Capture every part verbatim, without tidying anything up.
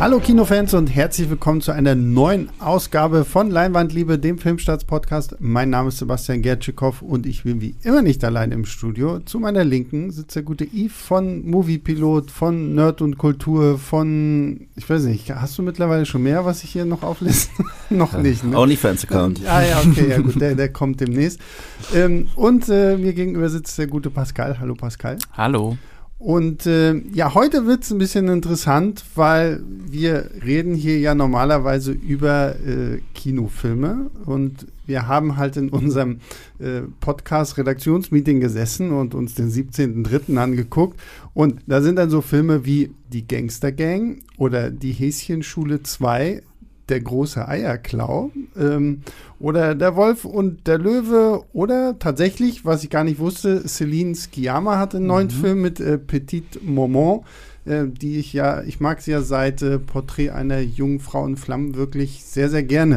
Hallo Kinofans und herzlich willkommen zu einer neuen Ausgabe von Leinwandliebe, dem Filmstarts-Podcast. Mein Name ist Sebastian Gertschikow und ich bin wie immer nicht allein im Studio. Zu meiner Linken sitzt der gute Yves von Moviepilot, von Nerd und Kultur, von, ich weiß nicht, hast du mittlerweile schon mehr, was ich hier noch aufliste? Noch nicht, ne? OnlyFans-Account. Ah ja, okay, ja gut, der, der kommt demnächst. Ähm, und äh, mir gegenüber sitzt der gute Pascal. Hallo Pascal. Hallo. Und äh, ja, heute wird es ein bisschen interessant, weil wir reden hier ja normalerweise über äh, Kinofilme und wir haben halt in unserem äh, Podcast-Redaktionsmeeting gesessen und uns den siebzehnten dritten angeguckt und da sind dann so Filme wie Die Gangster-Gang oder Die Häschenschule zwei, Der große Eierklau ähm, oder Der Wolf und der Löwe oder tatsächlich, was ich gar nicht wusste, Céline Sciamma hat einen neuen mhm. Film mit äh, Petite Maman, äh, die ich ja, ich mag sie ja seit äh, Porträt einer jungen Frau in Flammen wirklich sehr, sehr gerne.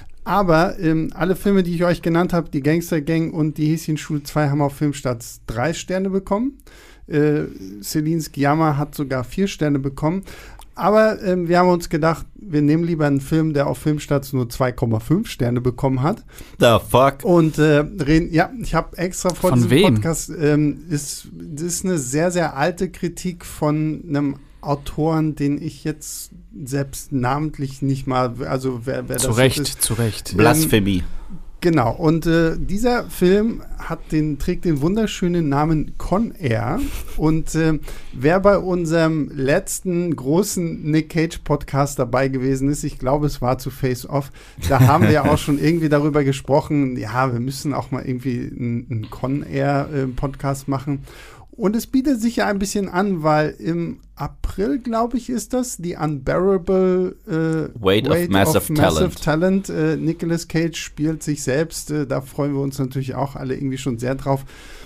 Aber ähm, alle Filme, die ich euch genannt habe, Die Gangster Gang und Die Häschenschule zwei, haben auf Filmstarts drei Sterne bekommen. Äh, Céline Sciamma hat sogar vier Sterne bekommen. Aber ähm, wir haben uns gedacht, wir nehmen lieber einen Film, der auf Filmstarts nur zwei Komma fünf Sterne bekommen hat. The fuck? Und äh, reden, ja, ich habe extra vor von diesem wem? Podcast, ähm, ist, das ist eine sehr, sehr alte Kritik von einem Autoren, den ich jetzt selbst namentlich nicht mal, also wer, wer zu das Recht, ist. zu Recht. Blasphemie. Genau, und äh, dieser Film hat den, trägt den wunderschönen Namen Con Air. Und äh, wer bei unserem letzten großen Nick Cage Podcast dabei gewesen ist, ich glaube, es war zu Face Off, da haben wir auch schon irgendwie darüber gesprochen, ja, wir müssen auch mal irgendwie einen, einen Con Air äh, Podcast machen. Und es bietet sich ja ein bisschen an, weil im April, glaube ich, ist das, The Unbearable äh, Weight, Weight of Massive, of massive Talent. Talent. Äh, Nicolas Cage spielt sich selbst. Äh, da freuen wir uns natürlich auch alle irgendwie schon sehr drauf.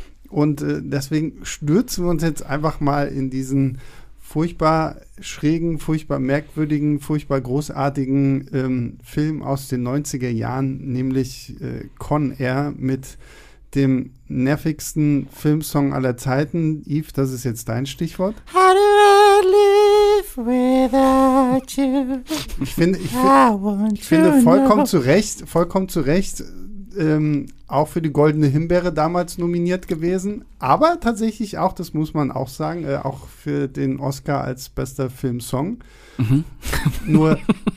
Und äh, deswegen stürzen wir uns jetzt einfach mal in diesen furchtbar schrägen, furchtbar merkwürdigen, furchtbar großartigen ähm, Film aus den neunziger Jahren, nämlich äh, Con Air mit dem nervigsten Filmsong aller Zeiten. Yves, das ist jetzt dein Stichwort. How do I live without you? Ich finde, ich, find, ich finde vollkommen zu Recht, vollkommen zu Recht, ähm, auch für die Goldene Himbeere damals nominiert gewesen. Aber tatsächlich auch, das muss man auch sagen, äh, auch für den Oscar als bester Filmsong. Mhm. Nur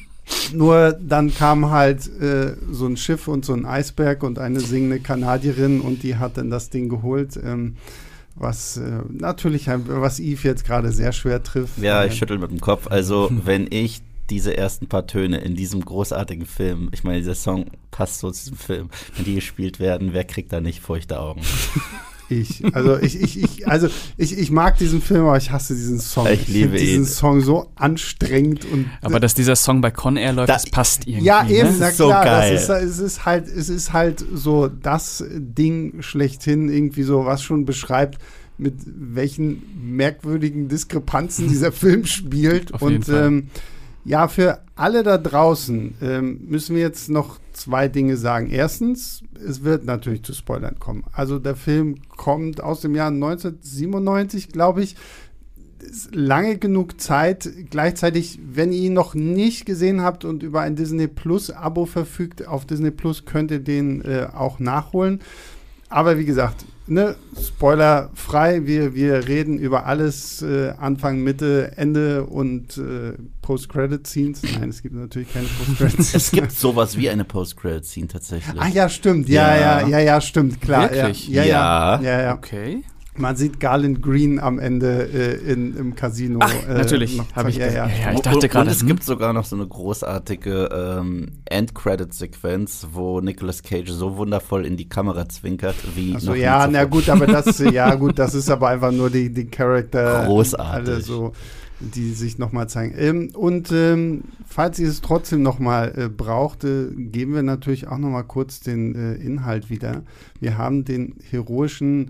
Nur dann kam halt äh, so ein Schiff und so ein Eisberg und eine singende Kanadierin und die hat dann das Ding geholt, ähm, was äh, natürlich, was Yves jetzt gerade sehr schwer trifft. Ja, ich schüttel mit dem Kopf. Also, wenn ich diese ersten paar Töne in diesem großartigen Film, ich meine, dieser Song passt so zu diesem Film, wenn die gespielt werden, wer kriegt da nicht feuchte Augen? Ich, also ich, ich, ich, also ich, ich mag diesen Film, aber ich hasse diesen Song. Ich, ich liebe diesen ihn. Song so anstrengend und. Aber dass dieser Song bei Con Air läuft, da, das passt irgendwie. Ja, eben, ne? na so klar, geil. Das ist, es ist halt, es ist halt so das Ding schlechthin, irgendwie so, was schon beschreibt, mit welchen merkwürdigen Diskrepanzen dieser Film spielt. Auf und jeden Fall. Ähm, ja, für alle da draußen ähm, müssen wir jetzt noch zwei Dinge sagen. Erstens, es wird natürlich zu Spoilern kommen. Also der Film kommt aus dem Jahr neunzehnhundertsiebenundneunzig, glaube ich. Ist lange genug Zeit. Gleichzeitig, wenn ihr ihn noch nicht gesehen habt und über ein Disney Plus Abo verfügt, auf Disney Plus könnt ihr den äh, auch nachholen. Aber wie gesagt, ne, spoilerfrei, wir, wir reden über alles, äh, Anfang, Mitte, Ende und äh, Post-Credit-Scenes. Nein, es gibt natürlich keine Post-Credit-Scenes. Es gibt sowas wie eine Post-Credit-Scene tatsächlich. Ah ja, stimmt, ja, ja, ja, ja, ja stimmt, klar. Wirklich? Ja, ja, ja, ja, ja. Okay. Man sieht Garland Green am Ende äh, in, im Casino. Ach, äh, natürlich. noch Hab ich ja, ja. ja, ja, ich Und- dachte gerade, Und es hm. gibt sogar noch so eine großartige ähm, End-Credit-Sequenz, wo Nicolas Cage so wundervoll in die Kamera zwinkert, wie Also noch nie ja, zuvor. na gut, aber das, ja gut, das ist aber einfach nur die, die Charakter. Großartig. Alle so, die sich nochmal zeigen. Ähm, und ähm, falls ihr es trotzdem nochmal äh, braucht, äh, geben wir natürlich auch nochmal kurz den äh, Inhalt wieder. Wir haben den heroischen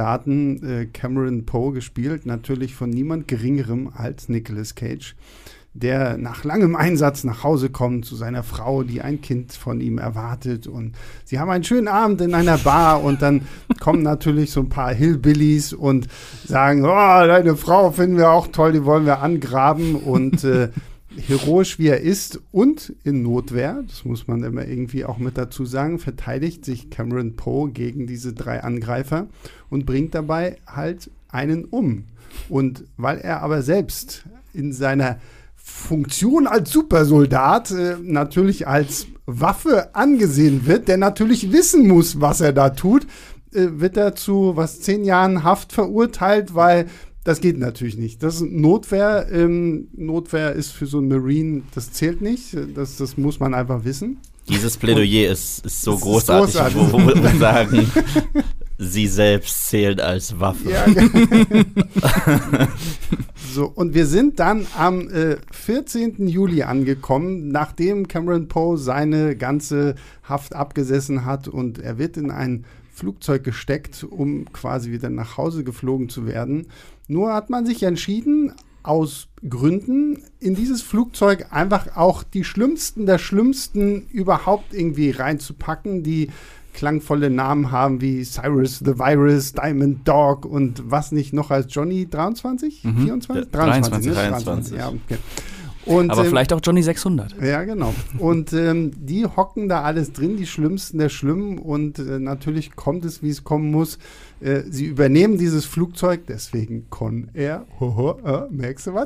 Supersoldaten äh, Cameron Poe gespielt, natürlich von niemand Geringerem als Nicolas Cage. der nach langem Einsatz nach Hause kommt zu seiner Frau, die ein Kind von ihm erwartet. Und sie haben einen schönen Abend in einer Bar und dann kommen natürlich so ein paar Hillbillies und sagen, oh, deine Frau finden wir auch toll, die wollen wir angraben. Und äh, heroisch wie er ist und in Notwehr, das muss man immer irgendwie auch mit dazu sagen, verteidigt sich Cameron Poe gegen diese drei Angreifer und bringt dabei halt einen um. Und weil er aber selbst in seiner Funktion als Supersoldat äh, natürlich als Waffe angesehen wird, der natürlich wissen muss, was er da tut, äh, wird er zu was zehn Jahren Haft verurteilt, weil das geht natürlich nicht. Das ist Notwehr. Ähm, Notwehr ist für so einen Marine, das zählt nicht. Das, das muss man einfach wissen. Dieses Plädoyer ist, ist so großartig, großartig, wo, wo wir sagen, sie selbst zählt als Waffe. Ja, so, und wir sind dann am äh, vierzehnten Juli angekommen, nachdem Cameron Poe seine ganze Haft abgesessen hat und er wird in ein Flugzeug gesteckt, um quasi wieder nach Hause geflogen zu werden. Nur hat man sich entschieden, aus Gründen in dieses Flugzeug einfach auch die Schlimmsten der Schlimmsten überhaupt irgendwie reinzupacken, die klangvolle Namen haben wie Cyrus the Virus, Diamond Dog und was nicht noch als Johnny dreiundzwanzig? Mhm. vierundzwanzig? Ja, dreiundzwanzig. Ne? dreiundzwanzig. Ja, okay. Und, Aber ähm, vielleicht auch Johnny sechshundert. Ja, genau. Und ähm, die hocken da alles drin, die Schlimmsten der Schlimmen. Und äh, natürlich kommt es, wie es kommen muss. Äh, sie übernehmen dieses Flugzeug, deswegen Con Air. Hoho, äh, merkst du was?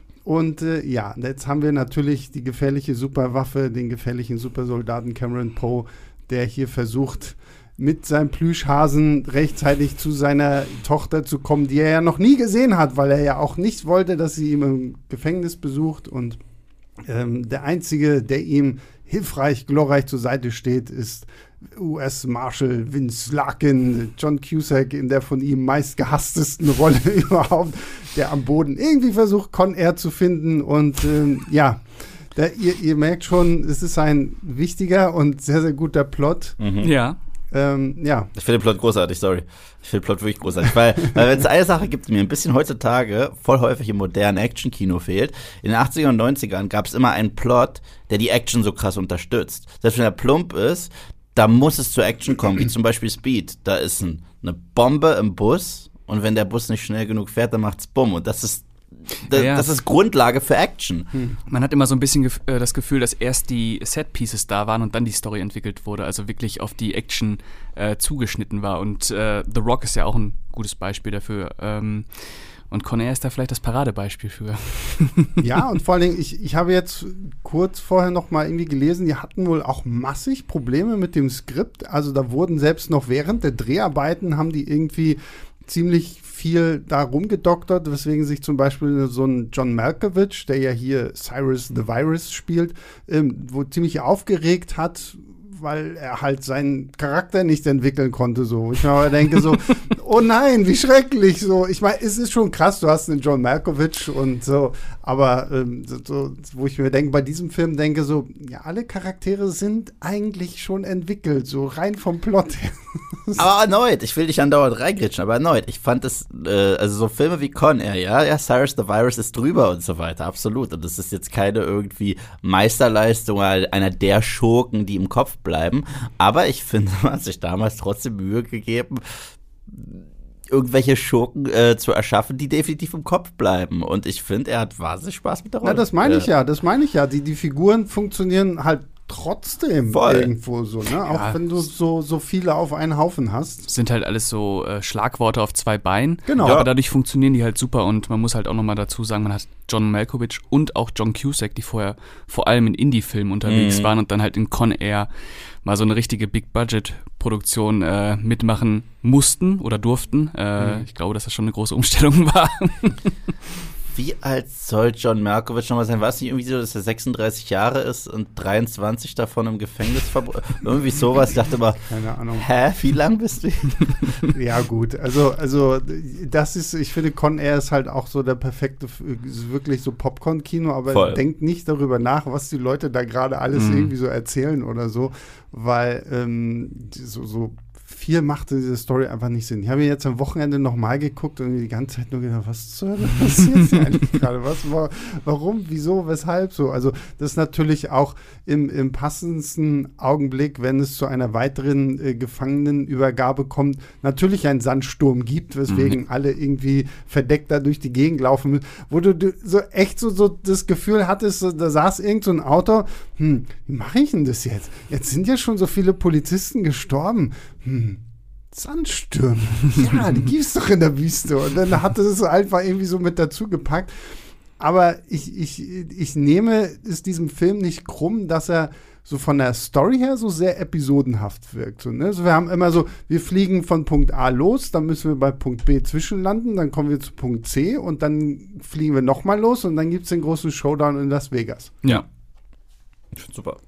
Und äh, ja, jetzt haben wir natürlich die gefährliche Superwaffe, den gefährlichen Supersoldaten Cameron Poe, der hier versucht, mit seinem Plüschhasen rechtzeitig zu seiner Tochter zu kommen, die er ja noch nie gesehen hat, weil er ja auch nicht wollte, dass sie ihn im Gefängnis besucht. Und ähm, der Einzige, der ihm hilfreich, glorreich zur Seite steht, ist U S-Marshal Vince Larkin, John Cusack in der von ihm meist gehasstesten Rolle überhaupt, der am Boden irgendwie versucht, Con Air zu finden. Und ähm, ja, da, ihr, ihr merkt schon, es ist ein wichtiger und sehr, sehr guter Plot. Mhm. Ja. Ähm, ja. Ich finde den Plot großartig, sorry. Ich finde den Plot wirklich großartig, weil, weil wenn es eine Sache gibt, die mir ein bisschen heutzutage voll häufig im modernen Action-Kino fehlt, in den achtzigern und neunzigern gab es immer einen Plot, der die Action so krass unterstützt. Selbst wenn er plump ist, da muss es zur Action kommen, wie zum Beispiel Speed. Da ist ein, eine Bombe im Bus und wenn der Bus nicht schnell genug fährt, dann macht's Bumm. Und das ist Da, ja. Das ist Grundlage für Action. Hm. Man hat immer so ein bisschen gef- äh, das Gefühl, dass erst die Set-Pieces da waren und dann die Story entwickelt wurde, also wirklich auf die Action äh, zugeschnitten war. Und äh, The Rock ist ja auch ein gutes Beispiel dafür. Ähm, und Con Air ist da vielleicht das Paradebeispiel für. Ja, und vor allen Dingen, ich, ich habe jetzt kurz vorher noch mal irgendwie gelesen, die hatten wohl auch massig Probleme mit dem Skript. Also da wurden selbst noch während der Dreharbeiten haben die irgendwie ziemlich viel da rumgedoktert, weswegen sich zum Beispiel so ein John Malkovich, der ja hier Cyrus the Virus spielt, ähm, wo ziemlich aufgeregt hat, weil er halt seinen Charakter nicht entwickeln konnte. So. Ich mir aber denke so, oh nein, wie schrecklich. So. Ich meine, es ist schon krass, du hast einen John Malkovich und so, aber ähm, so, so, wo ich mir denke, bei diesem Film denke so, ja, alle Charaktere sind eigentlich schon entwickelt, so rein vom Plot her. Aber erneut, ich will dich andauernd reingritschen, aber erneut, ich fand es, äh, also so Filme wie Con Air, ja, ja, Cyrus the Virus ist drüber und so weiter, absolut. Und das ist jetzt keine irgendwie Meisterleistung einer der Schurken, die im Kopf bleiben. Aber ich finde, man hat sich damals trotzdem Mühe gegeben, irgendwelche Schurken äh, zu erschaffen, die definitiv im Kopf bleiben. Und ich finde, er hat wahnsinnig Spaß mit der Rolle. Na, das meine ich ja, das meine ich ja. Die, die Figuren funktionieren halt trotzdem Voll. irgendwo so, ne? Ja. Auch wenn du so, so viele auf einen Haufen hast. Sind halt alles so äh, Schlagworte auf zwei Beinen. Genau. Aber dadurch funktionieren die halt super und man muss halt auch nochmal dazu sagen, man hat John Malkovich und auch John Cusack, die vorher vor allem in Indie-Filmen unterwegs Mhm. waren und dann halt in Con Air mal so eine richtige Big-Budget-Produktion äh, mitmachen mussten oder durften. Äh, Mhm. Ich glaube, dass das schon eine große Umstellung war. Wie alt soll John Malkovich noch mal sein? War es nicht irgendwie so, dass er sechsunddreißig Jahre ist und dreiundzwanzig davon im Gefängnis verbr- irgendwie sowas. Ich dachte immer, Keine Ahnung. hä, wie lang bist du? Ja, gut. Also, also das ist, ich finde, Con Air ist halt auch so der perfekte, ist wirklich so Popcorn-Kino, aber Voll. denkt nicht darüber nach, was die Leute da gerade alles Mhm. irgendwie so erzählen oder so, weil ähm, so, so vier machte diese Story einfach nicht Sinn. Ich habe ihn jetzt am Wochenende nochmal geguckt und die ganze Zeit nur gedacht, was zur Hölle passiert hier eigentlich gerade? Was, warum, wieso, weshalb so? Also das ist natürlich auch im, im passendsten Augenblick, wenn es zu einer weiteren äh, Gefangenenübergabe kommt, natürlich einen Sandsturm gibt, weswegen mhm. alle irgendwie verdeckt da durch die Gegend laufen müssen, wo du, du so echt so, so das Gefühl hattest, so, da saß irgend so ein Auto, hm, wie mache ich denn das jetzt? Jetzt sind ja schon so viele Polizisten gestorben. Hm, Sandstürme. Ja, die gibt's doch in der Wüste. Und dann hat es einfach irgendwie so mit dazu gepackt. Aber ich, ich, ich nehme es diesem Film nicht krumm, dass er so von der Story her so sehr episodenhaft wirkt. So, ne? Also wir haben immer so, wir fliegen von Punkt A los, dann müssen wir bei Punkt B zwischenlanden, dann kommen wir zu Punkt C und dann fliegen wir nochmal los und dann gibt es den großen Showdown in Las Vegas. Ja. Ich finde super.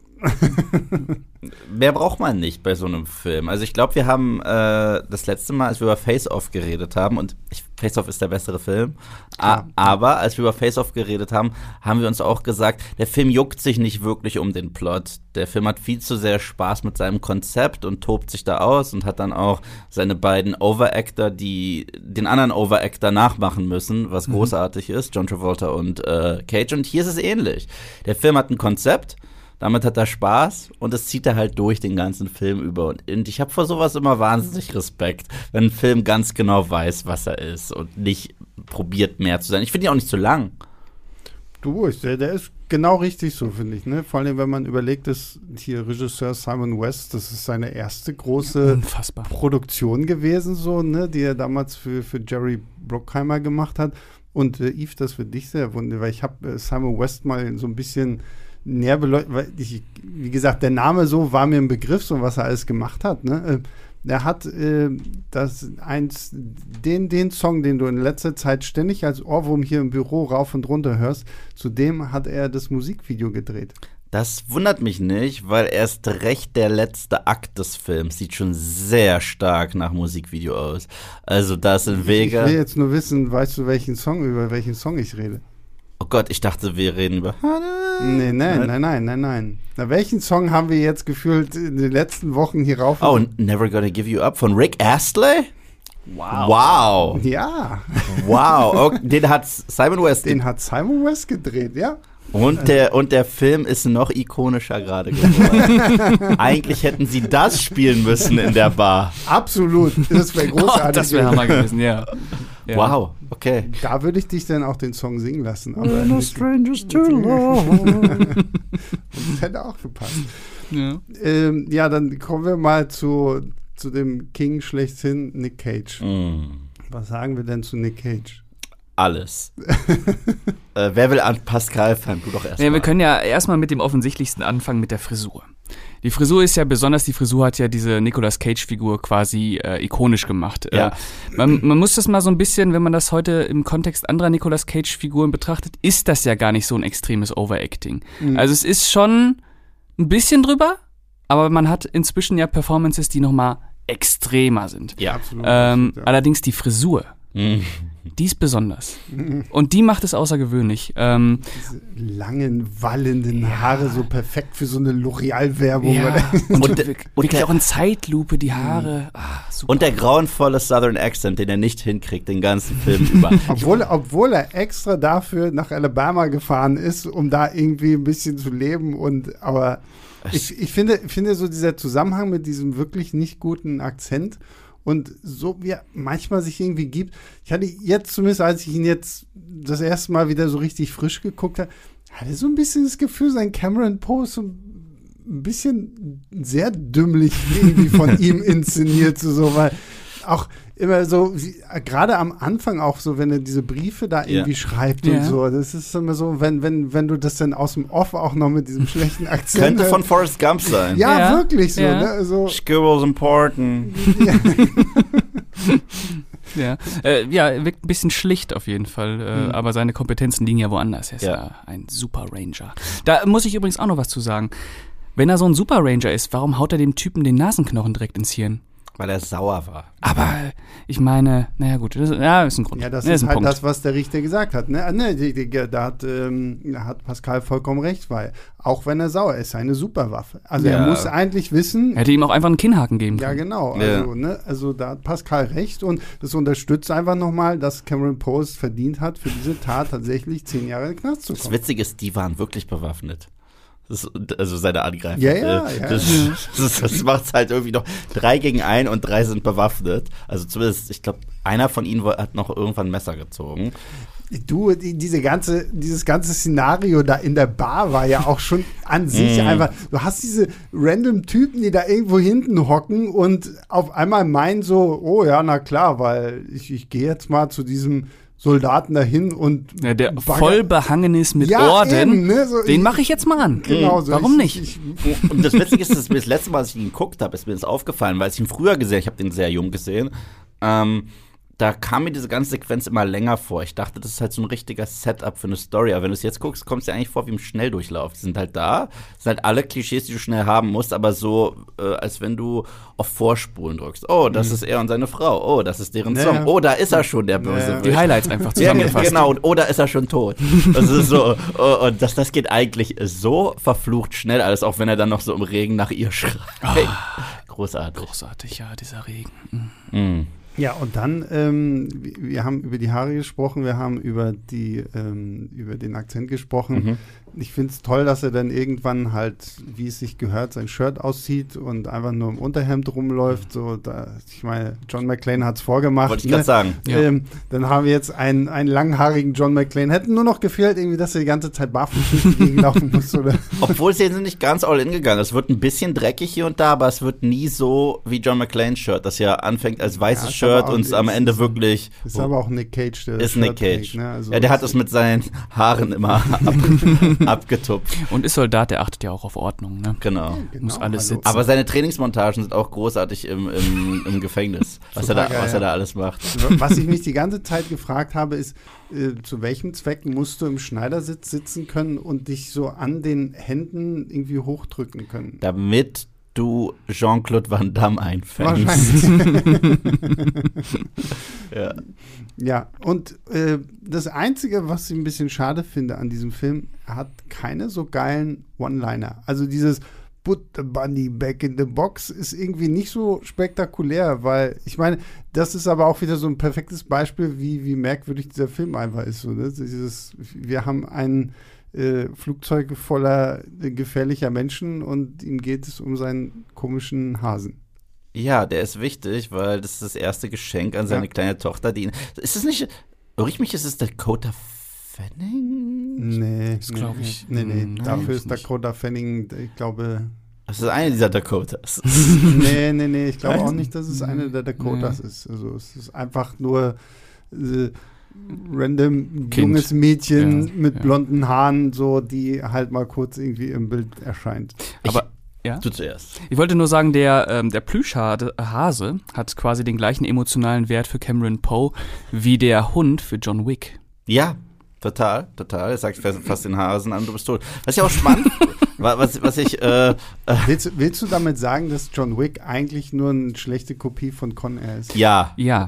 Mehr braucht man nicht bei so einem Film. Also ich glaube, wir haben äh, das letzte Mal, als wir über Face Off geredet haben, und ich, Face Off ist der bessere Film, a- aber als wir über Face Off geredet haben, haben wir uns auch gesagt, der Film juckt sich nicht wirklich um den Plot. Der Film hat viel zu sehr Spaß mit seinem Konzept und tobt sich da aus und hat dann auch seine beiden Overactor, die den anderen Overactor nachmachen müssen, was mhm. großartig ist, John Travolta und äh, Cage. Und hier ist es ähnlich. Der Film hat ein Konzept, damit hat er Spaß und das zieht er halt durch den ganzen Film über. Und ich habe vor sowas immer wahnsinnig Respekt, wenn ein Film ganz genau weiß, was er ist und nicht probiert, mehr zu sein. Ich finde ihn auch nicht zu lang. Du, der, der ist genau richtig so, finde ich. Ne? Vor allem, wenn man überlegt, dass hier Regisseur Simon West, das ist seine erste große Unfassbar. Produktion gewesen, so, ne? Die er damals für, für Jerry Bruckheimer gemacht hat. Und äh, Yves, das für dich sehr wunderbar, weil ich habe äh, Simon West mal so ein bisschen näher beleuchtet, weil ich, wie gesagt, der Name so war mir ein Begriff, so was er alles gemacht hat. Ne? Er hat äh, das eins, den, den Song, den du in letzter Zeit ständig als Ohrwurm hier im Büro rauf und runter hörst, zu dem hat er das Musikvideo gedreht. Das wundert mich nicht, weil erst recht der letzte Akt des Films sieht schon sehr stark nach Musikvideo aus. Also das in Vega. Ich will jetzt nur wissen, weißt du, welchen Song, über welchen Song ich rede? Oh Gott, ich dachte, wir reden über... Nee, nein, nein, nein, nein, nein. Na, welchen Song haben wir jetzt gefühlt in den letzten Wochen hier rauf? Oh, Never Gonna Give You Up von Rick Astley? Wow. Wow. Ja. Wow, okay, den hat Simon West. Den hat Simon West gedreht, ja. Und der, und der Film ist noch ikonischer gerade geworden. Eigentlich hätten sie das spielen müssen in der Bar. Absolut. Das wäre großartig. Oh, das wäre Hammer gewesen, ja. ja. Wow, okay. Da würde ich dich dann auch den Song singen lassen. Aber No strangers to love. Das hätte auch gepasst. Ja, ähm, ja, dann kommen wir mal zu, zu dem King schlechthin, Nick Cage. Mm. Was sagen wir denn zu Nick Cage? Alles. äh, wer will an Pascal fangen? Du doch erst ja, mal. wir können ja erstmal mit dem offensichtlichsten anfangen, mit der Frisur. Die Frisur ist ja besonders, die Frisur hat ja diese Nicolas Cage-Figur quasi äh, ikonisch gemacht. Ja. Äh, man, man muss das mal so ein bisschen, wenn man das heute im Kontext anderer Nicolas Cage-Figuren betrachtet, ist das ja gar nicht so ein extremes Overacting. Mhm. Also es ist schon ein bisschen drüber, aber man hat inzwischen ja Performances, die nochmal extremer sind. Ja, absolut. Ähm, ja. Allerdings die Frisur, Mhm. die ist besonders. Und die macht es außergewöhnlich. Ähm, Diese langen, wallenden Haare, so perfekt für so eine L'Oreal-Werbung. ja. Oder? Und, Und der- wirklich und der- auch in Zeitlupe, die Haare. Ah, super. Und der grauenvolle Southern Accent, den er nicht hinkriegt, den ganzen Film über. Obwohl, obwohl er extra dafür nach Alabama gefahren ist, um da irgendwie ein bisschen zu leben. Und aber ich, ich finde, finde so dieser Zusammenhang mit diesem wirklich nicht guten Akzent und so wie er manchmal sich irgendwie gibt. Ich hatte jetzt zumindest, als ich ihn jetzt das erste Mal wieder so richtig frisch geguckt habe, hatte so ein bisschen das Gefühl, sein Cameron Poe ist so ein bisschen sehr dümmlich irgendwie von ihm inszeniert, so, so, weil auch immer so, wie- gerade am Anfang auch so, wenn er diese Briefe da irgendwie Ja. schreibt Ja. und so, das ist immer so, wenn, wenn, wenn du das dann aus dem Off auch noch mit diesem schlechten Akzent Könnte von hörst. Forrest Gump sein. ja, Ja. wirklich so, Ja. ne? Also, School's important. Ja, äh, ja, wirkt ein bisschen schlicht auf jeden Fall, äh, Mhm. aber seine Kompetenzen liegen ja woanders. Er ist ja. Ja. ein Super Ranger. Da muss ich übrigens auch noch was zu sagen. Wenn er so ein Super Ranger ist, warum haut er dem Typen den Nasenknochen direkt ins Hirn? Weil er sauer war. Aber ich meine, naja gut, das, ja, ist ein Grund. Ja, das ja, ist, ist ein halt Punkt. das, was der Richter gesagt hat. Ne? Ne, die, die, da, hat, ähm, da hat Pascal vollkommen recht, weil auch wenn er sauer ist, eine Superwaffe. Also Ja. er muss eigentlich wissen. Er hätte ihm auch einfach einen Kinnhaken geben Ja, können. genau. Also, Ja. ne, also da hat Pascal recht und das unterstützt einfach nochmal, dass Cameron Poe es verdient hat, für diese Tat tatsächlich zehn Jahre in den Knast zu Das kommen. Witzige ist, die waren wirklich bewaffnet. Das ist, also seine Angreifer. Ja, ja, Äh, ja. Das, das, das macht halt irgendwie noch drei gegen ein und drei sind bewaffnet. Also zumindest, ich glaube, einer von ihnen hat noch irgendwann ein Messer gezogen. Du, die, diese ganze, dieses ganze Szenario da in der Bar war ja auch schon an sich Mm. einfach, du hast diese random Typen, die da irgendwo hinten hocken und auf einmal meinen so, oh ja, na klar, weil ich, ich gehe jetzt mal zu diesem Soldaten dahin und Ja, der bagger- voll behangen ist mit Ja, Orden, eben, ne, so den ich- mache ich jetzt mal an. Genau, so Warum ich, nicht? Ich, Und das Witzige ist, dass mir das letzte Mal, als ich ihn geguckt habe, ist mir das aufgefallen, weil ich ihn früher gesehen habe, ich habe den sehr jung gesehen, ähm, da kam mir diese ganze Sequenz immer länger vor. Ich dachte, das ist halt so ein richtiger Setup für eine Story. Aber wenn du es jetzt guckst, kommt es dir eigentlich vor wie im Schnelldurchlauf. Die sind halt da, das sind halt alle Klischees, die du schnell haben musst, aber so, äh, als wenn du auf Vorspulen drückst. Oh, das ist er und seine Frau. Oh, das ist deren Ja. Song. Oh, da ist er schon, der Böse. Ja. Die Highlights einfach Ja, zusammengefasst. genau, und oder ist er schon tot? Das ist so, oh, und das, das geht eigentlich so verflucht schnell alles, auch wenn er dann noch so im Regen nach ihr schreit. Großartig. Großartig, ja, dieser Regen. Mhm. Ja, und dann, ähm, wir, wir haben über die Haare gesprochen, wir haben über die, ähm, über den Akzent gesprochen. Mhm. Ich finde es toll, dass er dann irgendwann halt, wie es sich gehört, sein Shirt auszieht und einfach nur im Unterhemd rumläuft. So, da, ich meine, John McClane hat es vorgemacht. Wollte ich gerade sagen. Ja. Ähm, dann haben wir jetzt einen, einen langhaarigen John McClane. Hätten nur noch gefehlt, irgendwie, dass er die ganze Zeit barfuß durch die Gegend laufen muss, oder? Obwohl sie sind nicht ganz all in gegangen. Es wird ein bisschen dreckig hier und da, aber es wird nie so wie John McClanes Shirt, das ja anfängt als weißes Ja, ist Shirt aber auch- und es am ist- Ende wirklich Ist aber auch Nick Cage, der das ist Nick Shirt Cage. trägt, ne? Also ja, der hat es- es mit seinen Haaren immer ab, abgetupft. Und ist Soldat, der achtet ja auch auf Ordnung, ne? Genau. Genau, Muss alles hallo. sitzen. Aber seine Trainingsmontagen sind auch großartig im, im, im Gefängnis, was, er da, Total geil, was er ja. da alles macht. Was ich mich die ganze Zeit gefragt habe, ist, äh, zu welchem Zweck musst du im Schneidersitz sitzen können und dich so an den Händen irgendwie hochdrücken können? Damit du Jean-Claude Van Damme einfängst. Wahrscheinlich. Ja. Ja, und äh, das Einzige, was ich ein bisschen schade finde an diesem Film, er hat keine so geilen One-Liner. Also dieses Put the bunny back in the box ist irgendwie nicht so spektakulär, weil ich meine, das ist aber auch wieder so ein perfektes Beispiel, wie, wie merkwürdig dieser Film einfach ist. So, ne? Dieses, wir haben ein äh, Flugzeug voller äh, gefährlicher Menschen und ihm geht es um seinen komischen Hasen. Ja, der ist wichtig, weil das ist das erste Geschenk an seine Ja. kleine Tochter. Die ihn, ist es nicht, irre ich mich, ist es Dakota Fanning? Nee, Das glaub ich, Nee, nee, nein, dafür ist ist nicht. Dakota Fanning, ich glaube, Das ist eine dieser Dakotas. nee, nee, nee, ich glaube Weiß auch nicht, dass es eine der Dakotas ist. Also es ist einfach nur äh, random Kind. junges Mädchen Ja, mit ja. blonden Haaren, so, die halt mal kurz irgendwie im Bild erscheint. Aber, ja? Du zuerst. Ich wollte nur sagen, der, ähm, der Plüschhase hat quasi den gleichen emotionalen Wert für Cameron Poe wie der Hund für John Wick. Ja, total, total. Er sagt fast, fast den Hasen an, du bist tot. Was ja auch spannend, wa- was, was ich, äh, äh, Willst, willst du damit sagen, dass John Wick eigentlich nur eine schlechte Kopie von Con Air ist? ja. Ja.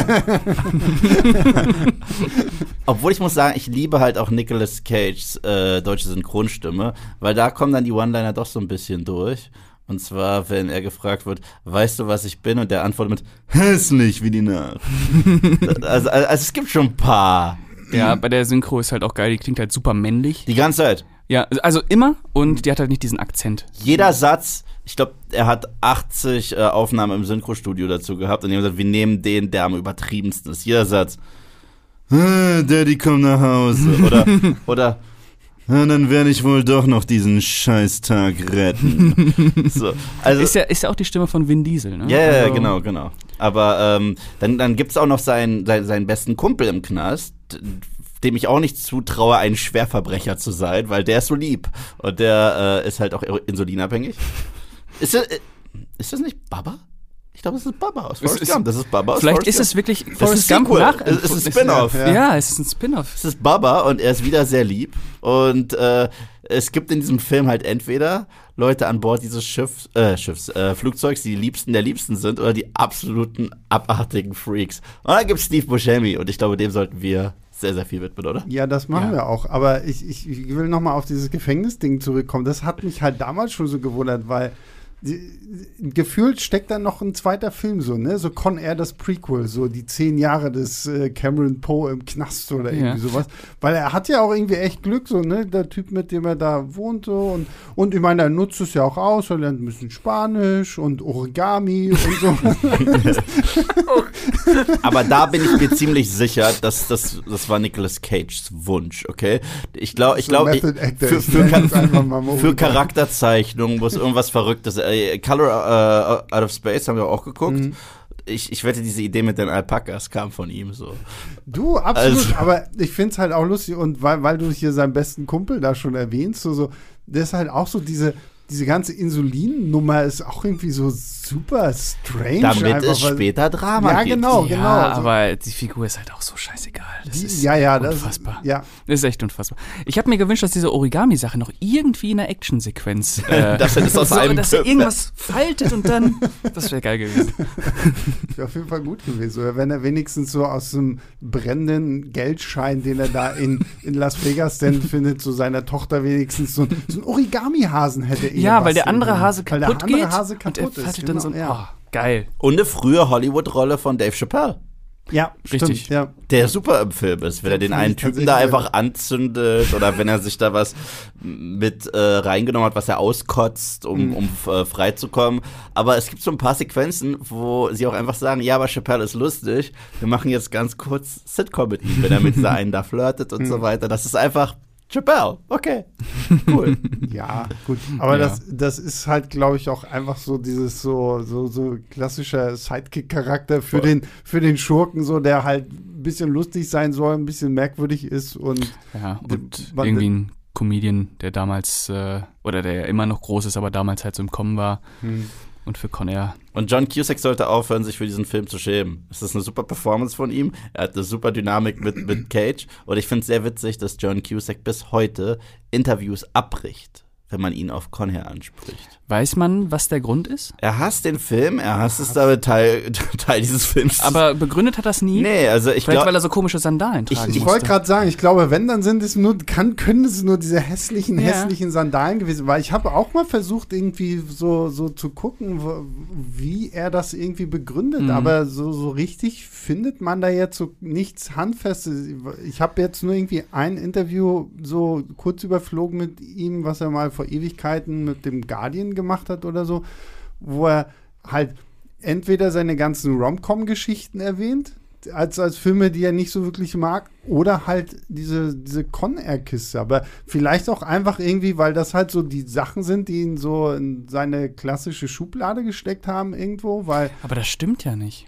Obwohl ich muss sagen, ich liebe halt auch Nicolas Cages äh, deutsche Synchronstimme, weil da kommen dann die One-Liner doch so ein bisschen durch. Und zwar, wenn er gefragt wird, weißt du, was ich bin? Und der antwortet mit, hässlich wie die Nacht. also, also es gibt schon ein paar. Ja, bei der Synchro ist halt auch geil, die klingt halt super männlich. Die ganze Zeit. Ja, also immer und die hat halt nicht diesen Akzent. Jeder Satz, ich glaube, er hat achtzig äh, Aufnahmen im Synchrostudio dazu gehabt und die haben gesagt, wir nehmen den, der am übertriebensten ist. Jeder Satz. Ah, Daddy, komm nach Hause. Oder, oder ah, dann werde ich wohl doch noch diesen Scheißtag retten. so, also, Ist ja, ist ja auch die Stimme von Vin Diesel, ne? ja, ja, Also- genau, genau. Aber ähm, dann, dann gibt es auch noch seinen, seinen, seinen besten Kumpel im Knast, dem ich auch nicht zutraue, ein Schwerverbrecher zu sein, weil der ist so lieb. Und der äh, ist halt auch insulinabhängig. Ist das, äh, ist das nicht Baba? Ich glaube, das ist Bubba aus Es Forrest ist- Gump. Das ist Bubba aus Vielleicht Forrest ist Gump. es wirklich Das ist Forrest ein Gump Sequel. nach. Es ist ein Spin-off. Ja, ja, es ist ein Spin-off. Es ist Bubba und er ist wieder sehr lieb. Und äh, es gibt in diesem Film halt entweder Leute an Bord dieses Schiffs, äh, Schiffs, äh, Flugzeugs, die die Liebsten der Liebsten sind, oder die absoluten abartigen Freaks. Und dann gibt es Steve Buscemi und ich glaube, dem sollten wir sehr, sehr viel widmen, oder? Ja, das machen Ja. wir auch. Aber ich, ich, ich will noch mal auf dieses Gefängnisding zurückkommen. Das hat mich halt damals schon so gewundert, weil die, gefühlt steckt da noch ein zweiter Film so, ne? So Con Air, das Prequel, so die zehn Jahre des äh, Cameron Poe im Knast oder Ja. irgendwie sowas. Weil er hat ja auch irgendwie echt Glück, so, ne? Der Typ, mit dem er da wohnt, so. Und, und ich meine, er nutzt es ja auch aus, er lernt ein bisschen Spanisch und Origami und so. Aber da bin ich mir ziemlich sicher, dass das, das war Nicolas Cages Wunsch, okay? Ich glaube, ich So ein glaube, Method Actor, für, ich für, nenne es einfach mal für Origami. Charakterzeichnung muss irgendwas Verrücktes. Äh, Color äh, Out of Space haben wir auch geguckt. Mhm. Ich, ich wette, diese Idee mit den Alpakas kam von ihm so. Du, absolut, Also- aber ich finde es halt auch lustig und weil, weil du hier seinen besten Kumpel da schon erwähnst, so, so, der ist halt auch so diese, diese ganze Insulin-Nummer ist auch irgendwie so super strange. Damit einfach, es weil- später Drama Ja, gibt. genau, ja, genau. Also, aber die Figur ist halt auch so scheißegal. Das die, ist ja, ja, das unfassbar. Ja, Das ist echt unfassbar. Ich habe mir gewünscht, dass diese Origami-Sache noch irgendwie in einer Actionsequenz äh, Dass er das aus so, einem dass er irgendwas faltet und dann, das wäre geil gewesen. wäre auf jeden Fall gut gewesen. Oder wenn er wenigstens so aus dem brennenden Geldschein, den er da in, in Las Vegas denn findet, zu seiner Tochter wenigstens so, ein- so einen Origami-Hasen hätte. er Ja, weil der basteln andere können. Hase Weil der kaputt andere geht Hase und er kaputt ist. faltet dann so ein, genau, ja. oh, geil. Und eine frühe Hollywood-Rolle von Dave Chappelle, Ja, Richtig. stimmt, ja. der super im Film ist, wenn er den Finde einen ich Typen da tatsächlich einfach anzündet oder wenn er sich da was mit äh, reingenommen hat, was er auskotzt, um, Mhm. um äh, freizukommen. Aber es gibt so ein paar Sequenzen, wo sie auch einfach sagen, ja, aber Chappelle ist lustig, wir machen jetzt ganz kurz Sitcom mit ihm, wenn er mit dieser einen da flirtet und so weiter. Das ist einfach Chappelle, okay, cool. Ja, gut. Aber Ja. das, das ist halt, glaube ich, auch einfach so dieses so, so, so klassischer Sidekick-Charakter für den, für den Schurken, so, der halt ein bisschen lustig sein soll, ein bisschen merkwürdig ist und Ja, und Man- irgendwie ein Comedian, der damals, äh, oder der ja immer noch groß ist, aber damals halt so im Kommen war. hm. Und für Con Air. Und John Cusack sollte aufhören, sich für diesen Film zu schämen. Es ist eine super Performance von ihm. Er hat eine super Dynamik mit, mit Cage. Und ich finde es sehr witzig, dass John Cusack bis heute Interviews abbricht, wenn man ihn auf Con Air anspricht. Weiß man, was der Grund ist? Er hasst den Film, er hasst es damit, Teil, Teil dieses Films. Aber begründet hat das nie? nee, also ich Vielleicht, glaube, weil er so komische Sandalen tragen Ich musste. wollte gerade sagen, ich glaube, wenn, dann sind es nur, kann, können es nur diese hässlichen, Ja. hässlichen Sandalen gewesen, weil ich habe auch mal versucht, irgendwie so, so zu gucken, wo, wie er das irgendwie begründet, Mhm. aber so, so richtig findet man da jetzt so nichts Handfestes. Ich habe jetzt nur irgendwie ein Interview so kurz überflogen mit ihm, was er mal vor Ewigkeiten mit dem Guardian gemacht hat oder so, wo er halt entweder seine ganzen Rom-Com-Geschichten erwähnt, als, als Filme, die er nicht so wirklich mag, oder halt diese, diese Con-Air-Kiste. Aber vielleicht auch einfach irgendwie, weil das halt so die Sachen sind, die ihn so in seine klassische Schublade gesteckt haben irgendwo, weil Aber das stimmt ja nicht.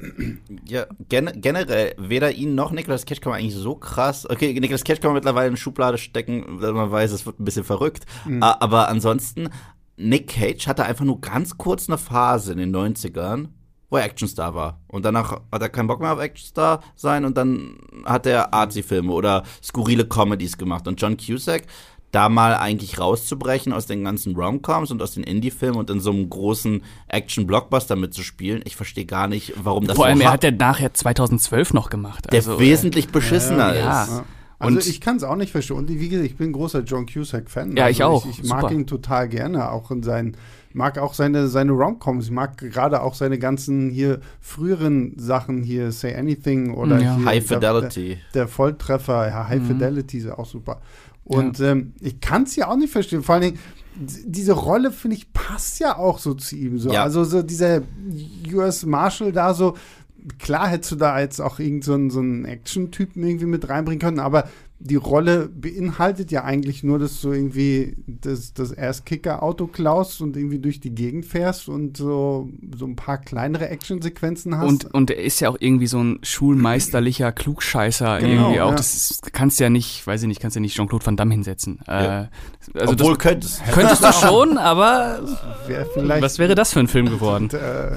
ja, gen generell, weder ihn noch Nicolas Cage kann man eigentlich so krass, okay, Nicolas Cage kann man mittlerweile in eine Schublade stecken, weil man weiß, es wird ein bisschen verrückt, Mhm. A- aber ansonsten, Nick Cage hatte einfach nur ganz kurz eine Phase in den neunzigern, wo er Actionstar war. Und danach hat er keinen Bock mehr auf Actionstar sein und dann hat er Artsy-Filme oder skurrile Comedies gemacht. Und John Cusack, da mal eigentlich rauszubrechen aus den ganzen Rom-Coms und aus den Indie-Filmen und in so einem großen Action-Blockbuster mitzuspielen, ich verstehe gar nicht, warum das Vor allem, so er ha- hat ja nachher zweitauzdenzwölf noch gemacht. der Also, wesentlich beschissener äh, ja. ist. Ja. Also Und- ich kann es auch nicht verstehen. Und wie gesagt, ich bin ein großer John Cusack-Fan. Ja, ich also auch. Ich, ich mag Super. ihn total gerne, auch in seinen, mag auch seine, seine Rom-Coms. Ich mag gerade auch seine ganzen hier früheren Sachen hier, Say Anything oder Ja. hier High der, Fidelity. Der, der Volltreffer, ja, High Mhm. Fidelity ist ja auch super. Und ähm, ich kann es ja auch nicht verstehen. Vor allen Dingen, d- diese Rolle, finde ich, passt ja auch so zu ihm. So. Ja. Also so dieser U S Marshal da so, klar hättest du da jetzt auch irgend so einen, so einen Action-Typen irgendwie mit reinbringen können, aber die Rolle beinhaltet ja eigentlich nur, dass du irgendwie das, das Ass-Kicker-Auto klaust und irgendwie durch die Gegend fährst und so, so ein paar kleinere Actionsequenzen hast. Und, und er ist ja auch irgendwie so ein schulmeisterlicher Klugscheißer Genau, irgendwie auch. ja. Das ist, kannst ja nicht, weiß ich nicht, kannst ja nicht Jean-Claude Van Damme hinsetzen. Ja. Äh, also Obwohl das, könntest. könntest du schon, aber Wär vielleicht, was wäre das für ein Film geworden? Und, äh,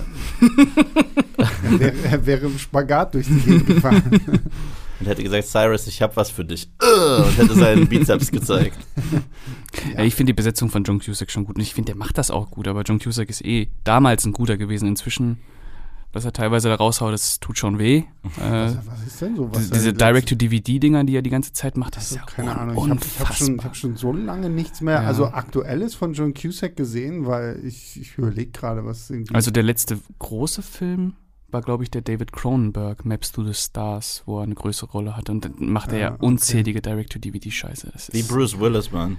er, wäre, er wäre im Spagat durch die Gegend gefahren. Und hätte gesagt, Cyrus, ich hab was für dich. Und hätte seinen Bizeps gezeigt. Ja, ich finde die Besetzung von John Cusack schon gut. Und ich finde, der macht das auch gut. Aber John Cusack ist eh damals ein guter gewesen. Inzwischen, was er teilweise da raushaut, das tut schon weh. Was, Äh, was ist denn so? Was diese er- Direct-to-D V D-Dinger, die er die ganze Zeit macht, das ist ja keine un- Ahnung. Ich habe hab schon, ich unfassbar. hab schon so lange nichts mehr, Ja. also Aktuelles von John Cusack gesehen, weil ich, ich überlege gerade, was irgendwie. Also der letzte große Film war, glaube ich, der David Cronenberg, Maps to the Stars, wo er eine größere Rolle hatte. Und dann macht er Ah, ja okay. unzählige Direct-to-D V D-Scheiße. Das Wie ist- Bruce Willis, Mann.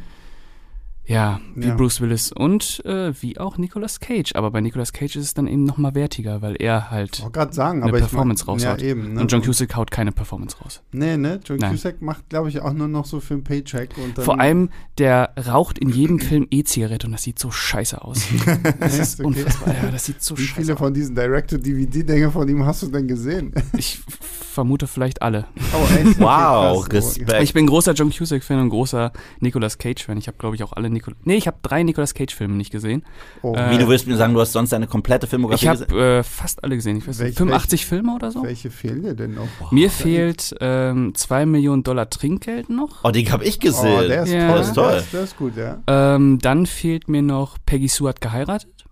Ja, wie Ja. Bruce Willis und äh, wie auch Nicolas Cage. Aber bei Nicolas Cage ist es dann eben noch mal wertiger, weil er halt Ich wollte gerade sagen, eine aber Performance ich mein, raushaut. Ja, eben. Ne? und John Cusack haut keine Performance raus. Nee, ne? John Nein. Cusack macht, glaube ich, auch nur noch so für einen Paycheck. Und dann, Vor allem, der raucht in jedem Film E-Zigarette und das sieht so scheiße aus. Das ist okay. unfassbar. Ja, das sieht so Wie scheiße viele aus. von diesen Direct-to-D V D-Dinger von ihm hast du denn gesehen? Ich f- vermute vielleicht alle. Oh, echt? Okay, Wow, krass. Respekt. Ich bin großer John Cusack-Fan und großer Nicolas Cage-Fan. Ich habe, glaube ich, auch alle Nicolas... Nee, ich habe drei Nicolas Cage-Filme nicht gesehen. Oh, Äh, Wie, du willst mir sagen, du hast sonst deine komplette Filmografie Ich gesehen? habe äh, fast alle gesehen. Ich weiß nicht, Welche- fünfundachtzig Filme oder so? welche fehlen dir denn noch? Mir fehlt ähm, zwei Millionen Dollar Trinkgeld noch. Oh, den hab ich Oh, gesehen. der ist Ja. toll. Der ist toll. Der ist, der ist gut, ja. Ähm, dann fehlt mir noch Peggy Sue hat geheiratet.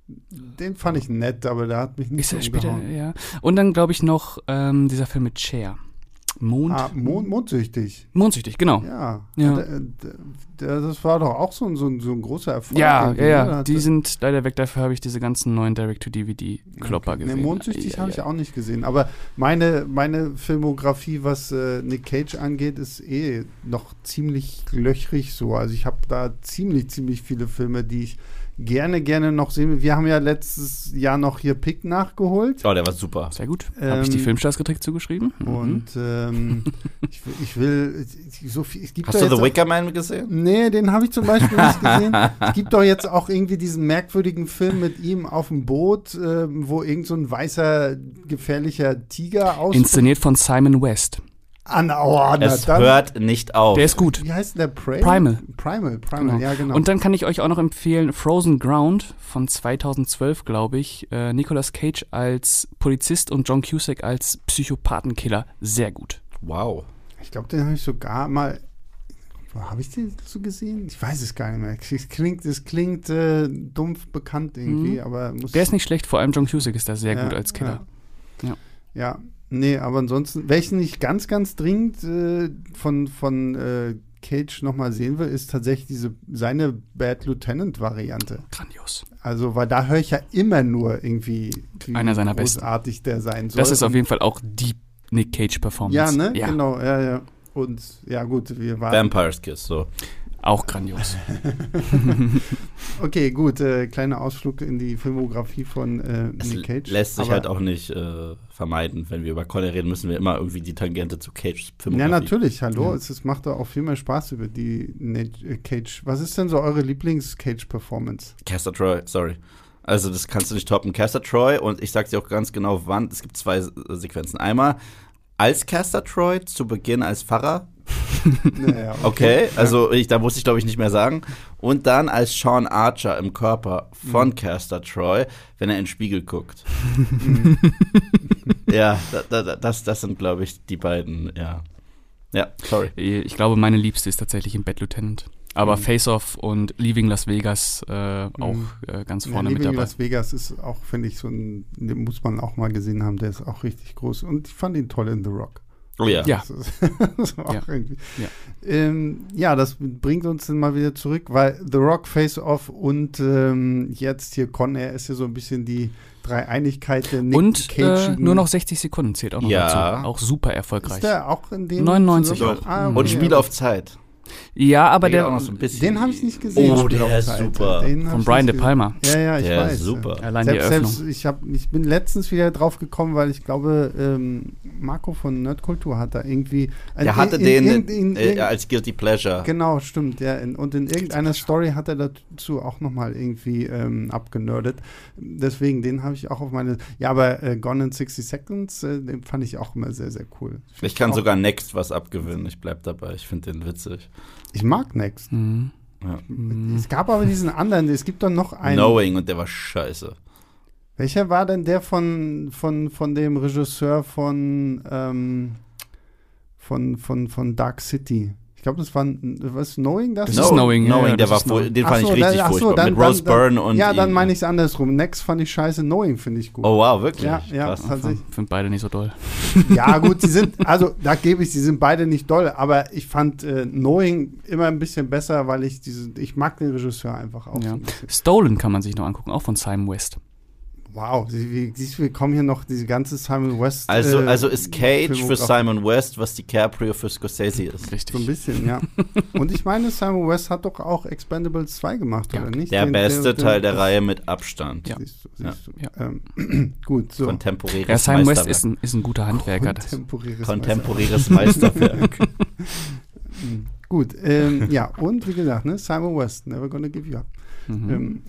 Den fand ich nett, aber der hat mich nicht Ist so er später, umgehauen. ja. Und dann glaube ich noch ähm, dieser Film mit Cher. Mond? Ah, Mond, mondsüchtig. Mondsüchtig, genau. Ja. Ja. Der, der, der, das war doch auch so ein, so ein, so ein großer Erfolg. Ja, irgendwie, ja, ne? ja. Hat Die der- sind leider weg. Dafür habe ich diese ganzen neuen Direct-to-D V D-Klopper Okay. gesehen. Nee, mondsüchtig Ja, habe ja, ich auch nicht gesehen. Aber meine, meine Filmografie, was äh, Nick Cage angeht, ist eh noch ziemlich löchrig so. Also ich habe da ziemlich, ziemlich viele Filme, die ich gerne, gerne noch sehen will. Wir haben ja letztes Jahr noch hier Pick nachgeholt. Oh, der war super. Sehr gut. Habe ich die Ähm, Filmstars-Kritik zugeschrieben? Mhm. Und ähm, ich, will- ich will ich, so viel. Es gibt Hast doch du jetzt The auch- Wicker Man gesehen? Nee, den habe ich zum Beispiel nicht gesehen. Es gibt doch jetzt auch irgendwie diesen merkwürdigen Film mit ihm auf dem Boot, ähm, wo irgend so ein weißer, gefährlicher Tiger aus... Inszeniert von Simon West. An, oh, na, Es dann, hört nicht auf. Der ist gut. Wie heißt denn der? Prey? Primal. Primal, Primal, Genau. ja genau. Und dann kann ich euch auch noch empfehlen Frozen Ground von zweitausendzwölf, glaube ich. Äh, Nicolas Cage als Polizist und John Cusack als Psychopathenkiller. Sehr gut. Wow. ich glaube, den habe ich sogar mal... Habe ich den so gesehen? Ich weiß es gar nicht mehr. Es klingt, es klingt äh, dumpf bekannt irgendwie, Mhm. aber muss... Der ist nicht schlecht, vor allem John Cusack ist da sehr Ja, gut als Killer. Ja. ja, nee, aber ansonsten, welchen ich ganz, ganz dringend äh, von, von äh, Cage nochmal sehen will, ist tatsächlich diese seine Bad Lieutenant-Variante. Grandios. Also, weil da höre ich ja immer nur irgendwie, wie Einer seiner besten. großartig der sein soll. Das ist auf Und- jeden Fall auch die Nick Cage-Performance. Ja, ne? Ja, Genau, ja, ja. Und ja, gut, wir waren. Vampire's Kiss, so. auch grandios. Okay, gut, äh, kleiner Ausflug in die Filmografie von äh, Es Nick Cage. lässt sich Aber- halt auch nicht äh, vermeiden. Wenn wir über Connery reden, müssen wir immer irgendwie die Tangente zu Cage's Ja, Filmografie. natürlich, hallo. Ja. Es, es macht doch auch viel mehr Spaß über die Nick Cage. Was ist denn so eure Lieblings-Cage-Performance? Castor Troy, sorry. Also das kannst du nicht toppen. Castor Troy, und ich sag dir auch ganz genau wann. Es gibt zwei äh, Sequenzen. Einmal als Castor Troy zu Beginn als Pfarrer. Naja, Okay, also ich, da muss ich glaube ich nicht mehr sagen. Und dann als Sean Archer im Körper von Castor Troy, wenn er in den Spiegel guckt. Ja, da, da, das, das sind glaube ich die beiden, ja. Ja, sorry. Ich glaube, meine Liebste ist tatsächlich im Bad Lieutenant. Aber Mhm. Face Off und Leaving Las Vegas äh, auch äh, ganz Ja, vorne mit Leaving dabei. Las Vegas ist auch, finde ich, so ein, den muss man auch mal gesehen haben, der ist auch richtig groß. Und ich fand ihn toll in The Rock. Oh ja. Ja. Das ist, das war auch Ja. irgendwie. Ja. Ähm, ja, das bringt uns dann mal wieder zurück, weil The Rock, Face Off und ähm, jetzt hier Con Air ist ja so ein bisschen die Dreieinigkeit der Nick Und äh, Cage-igen. nur noch sechzig Sekunden zählt auch noch Ja. dazu. Auch super erfolgreich. Ist der auch in dem neunundneunzig zusammen? auch. Ah, Mhm. okay. Und Spiel auf Zeit. Ja, aber Der der auch noch so ein bisschen. Den habe ich nicht gesehen. Oh, Spiel der auf ist Zeit. super. Den hab von ich Brian nicht De gesehen. Palma. Ja, ja, ich Der weiß. ist super. Allein die Selbst, Eröffnung. selbst ich, hab, ich bin letztens wieder drauf gekommen, weil ich glaube, ähm, Marco von Nerdkultur hat da irgendwie... Der hatte in, den in, in, in, äh, als Guilty Pleasure. Genau, stimmt. Ja, in, und in irgendeiner Story hat er dazu auch nochmal irgendwie ähm, abgenördet. Deswegen, den habe ich auch auf meine... Ja, aber äh, Gone in sixty Seconds, äh, den fand ich auch immer sehr, sehr cool. Ich, ich kann sogar Next was abgewinnen. Ich bleib dabei. Ich finde den witzig. Ich mag Next. Mhm. Ja. Es gab aber diesen anderen, es gibt doch noch einen. Knowing, und der war scheiße. Welcher war denn der von, von, von dem Regisseur von, ähm, von, von, von Dark City? Ich glaube, das war, was, Knowing? Das, das no, ist Knowing, ja. Knowing, ja, der war Knowing. den fand so, ich richtig da, furchtbar. So, dann, mit Rose dann, dann, Byrne und Ja, dann ihm. meine ich es andersrum. Next fand ich scheiße, Knowing finde ich gut. Oh wow, wirklich? Ja, ja, Krass. tatsächlich. Ich finde beide nicht so doll. Ja, gut, sie sind, also da gebe ich, sie sind beide nicht doll, aber ich fand äh, Knowing immer ein bisschen besser, weil ich diese, ich mag den Regisseur einfach auch Ja. so ein bisschen. Stolen kann man sich noch angucken, auch von Simon West. Wow, sie- siehst du, wir kommen hier noch diese ganze Simon West. Also, äh, also ist Cage für Filmografie. Simon West, was DiCaprio für Scorsese ist. Richtig. So ein bisschen, ja. Und ich meine, Simon West hat doch auch Expendables zwei gemacht, Ja. oder nicht? Der Den- beste den- Teil der das- Reihe mit Abstand. Ja. Siehst du, Ja. siehst du. Ja. Ähm, gut, so. Kontemporäres Ja, Simon West Meisterwerk. ist ein, ist ein guter Handwerker. Das. Kontemporäres Kontemporäres Meisterwerk. Meisterwerk. Gut, ähm, ja, und wie gesagt, ne, Simon West, never gonna give you up. Mhm.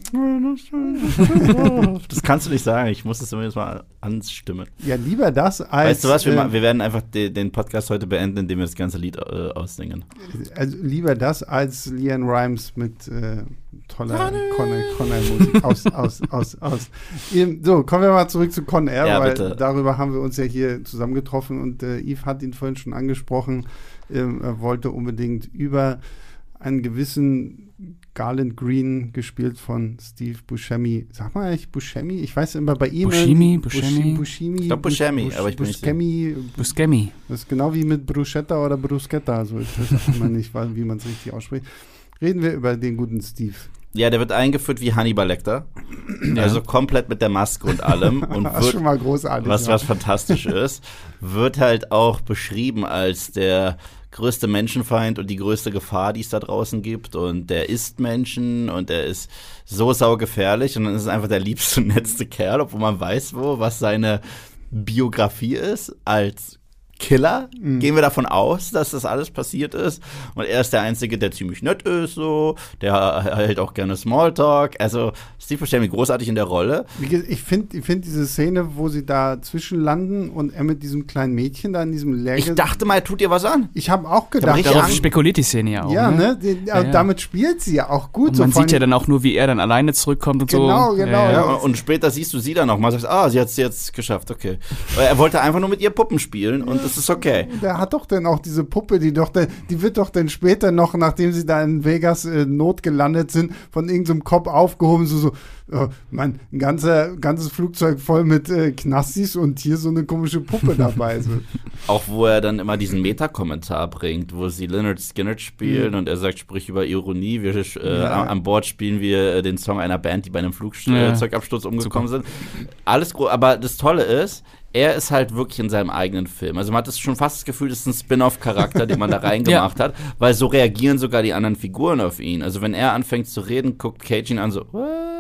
Ähm, Das kannst du nicht sagen, ich muss das immer jetzt mal anstimmen. ja, lieber das als. Weißt du was, wir, äh, ma- wir werden einfach de, den Podcast heute beenden, indem wir das ganze Lied äh, aussingen. Also lieber das als Leanne Rimes mit äh, toller Con Con-Air-Musik. Aus, aus, aus, aus. Ähm, So, kommen wir mal zurück zu Con Air, Ja, weil bitte. darüber haben wir uns ja hier zusammengetroffen und äh, Yves hat ihn vorhin schon angesprochen. Ähm, er wollte unbedingt über einen gewissen Garland Green, gespielt von Steve Buscemi. Sag mal eigentlich Buscemi? Ich weiß immer bei ihm. Buscemi, Bushi- Buscemi? Buscemi. Ich glaub Buscemi, Bush- aber ich bin nicht Buscemi. Buscemi. Das ist genau wie mit Bruschetta oder Bruschetta. So, ich weiß auch immer nicht, wie man es richtig ausspricht. Reden wir über den guten Steve. Ja, der wird eingeführt wie Hannibal Lecter. Also komplett mit der Maske und allem. Und Das ist wird, schon mal großartig. was, ja. was fantastisch ist, wird halt auch beschrieben als der größte Menschenfeind und die größte Gefahr, die es da draußen gibt. Und der isst Menschen und der ist so saugefährlich. Und dann ist es einfach der liebste und nettste Kerl, obwohl man weiß, wo, was seine Biografie ist als Killer. Mhm. Gehen wir davon aus, dass das alles passiert ist. Und er ist der Einzige, der ziemlich nett ist, so. Der hält auch gerne Smalltalk. Also, Steve Buscemi großartig in der Rolle. Wie gesagt, Ich finde ich find diese Szene, wo sie da zwischenlanden und er mit diesem kleinen Mädchen da in diesem Lehrge... Ich dachte mal, er tut ihr was an. Ich habe auch Da gedacht, richtig Darauf Angst. spekuliert die Szene ja auch. ja, ne? ne? Die, Ja, ja. Damit spielt sie ja auch gut. Und so man vor sieht ja allem- dann auch nur, wie er dann alleine zurückkommt und Genau, so. genau, Ja, Ja, ja. ja. und später siehst du sie dann noch mal, sagst, ah, sie hat es jetzt geschafft, okay. Weil er wollte einfach nur mit ihr Puppen spielen und das ist okay. Der hat doch dann auch diese Puppe, die doch, dann- die wird doch dann später noch, nachdem sie da in Vegas äh, notgelandet sind, von irgendeinem Cop aufgehoben, so, so, oh, Mann, ein ganzer, ganzes Flugzeug voll mit äh, Knastis und hier so eine komische Puppe dabei. So. Auch wo er dann immer diesen Meta-Kommentar bringt, wo sie Leonard Skinner spielen Mhm. und er sagt, sprich über Ironie. Wir, äh, Ja. an Bord spielen wir äh, den Song einer Band, die bei einem Ja. Flugzeugabsturz umgekommen sind. Alles groß, aber das Tolle ist, er ist halt wirklich in seinem eigenen Film. Also man hat das schon fast das Gefühl, das ist ein Spin-off-Charakter, den man da reingemacht hat, weil so reagieren sogar die anderen Figuren auf ihn. Also wenn er anfängt zu reden, guckt Cage ihn an so,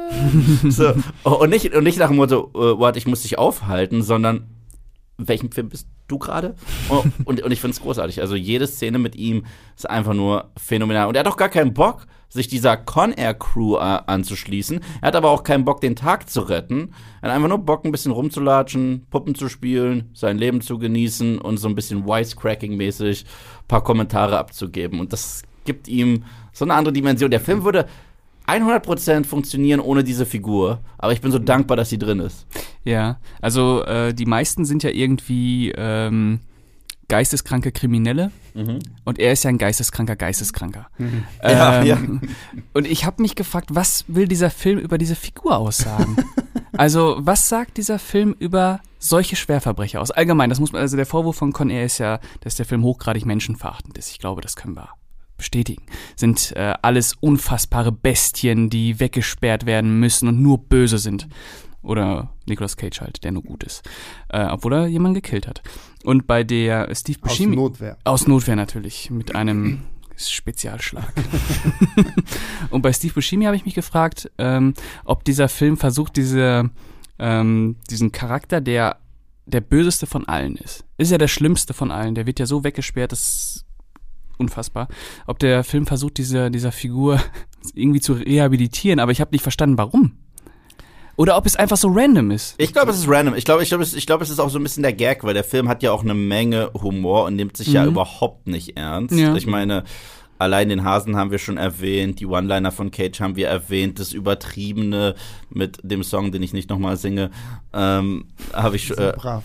what? So, und nicht, und nicht nach dem Motto, äh, what, ich muss dich aufhalten, sondern in welchem Film bist du gerade? Und, und, und ich finde es großartig. Also jede Szene mit ihm ist einfach nur phänomenal. Und er hat auch gar keinen Bock, sich dieser Con-Air-Crew äh, anzuschließen. Er hat aber auch keinen Bock, den Tag zu retten. Er hat einfach nur Bock, ein bisschen rumzulatschen, Puppen zu spielen, sein Leben zu genießen und so ein bisschen Wisecracking-mäßig ein paar Kommentare abzugeben. Und das gibt ihm so eine andere Dimension. Der Film würde hundert Prozent funktionieren ohne diese Figur. Aber ich bin so dankbar, dass sie drin ist. Ja, also äh, die meisten sind ja irgendwie ähm, geisteskranke Kriminelle Mhm. und er ist ja ein geisteskranker Geisteskranker. Mhm. Ja, Ähm, ja. Und ich habe mich gefragt, was will dieser Film über diese Figur aussagen? Also, was sagt dieser Film über solche Schwerverbrecher aus? Allgemein, das muss man, also der Vorwurf von Con Air ist ja, dass der Film hochgradig menschenverachtend ist. Ich glaube, das können wir bestätigen. Sind äh, alles unfassbare Bestien, die weggesperrt werden müssen und nur böse sind. Oder Nicolas Cage halt, der nur gut ist. Äh, obwohl er jemanden gekillt hat. Und bei der Steve Aus Buscemi... Notwehr. Aus Notwehr natürlich, mit einem Spezialschlag. Und bei Steve Buscemi habe ich mich gefragt, ähm, ob dieser Film versucht, diese, ähm, diesen Charakter, der der böseste von allen ist. Ist ja der schlimmste von allen. Der wird ja so weggesperrt, das ist unfassbar. Ob der Film versucht, diese, dieser Figur irgendwie zu rehabilitieren, aber ich habe nicht verstanden, warum. Oder ob es einfach so random ist. Ich glaube, es ist random. Ich glaube, ich glaube, es, ich glaube, es ist auch so ein bisschen der Gag, weil der Film hat ja auch eine Menge Humor und nimmt sich mhm. ja überhaupt nicht ernst. Ja. Ich meine, allein den Hasen haben wir schon erwähnt, die One-Liner von Cage haben wir erwähnt, das Übertriebene mit dem Song, den ich nicht nochmal singe, ähm, habe ich äh, brav.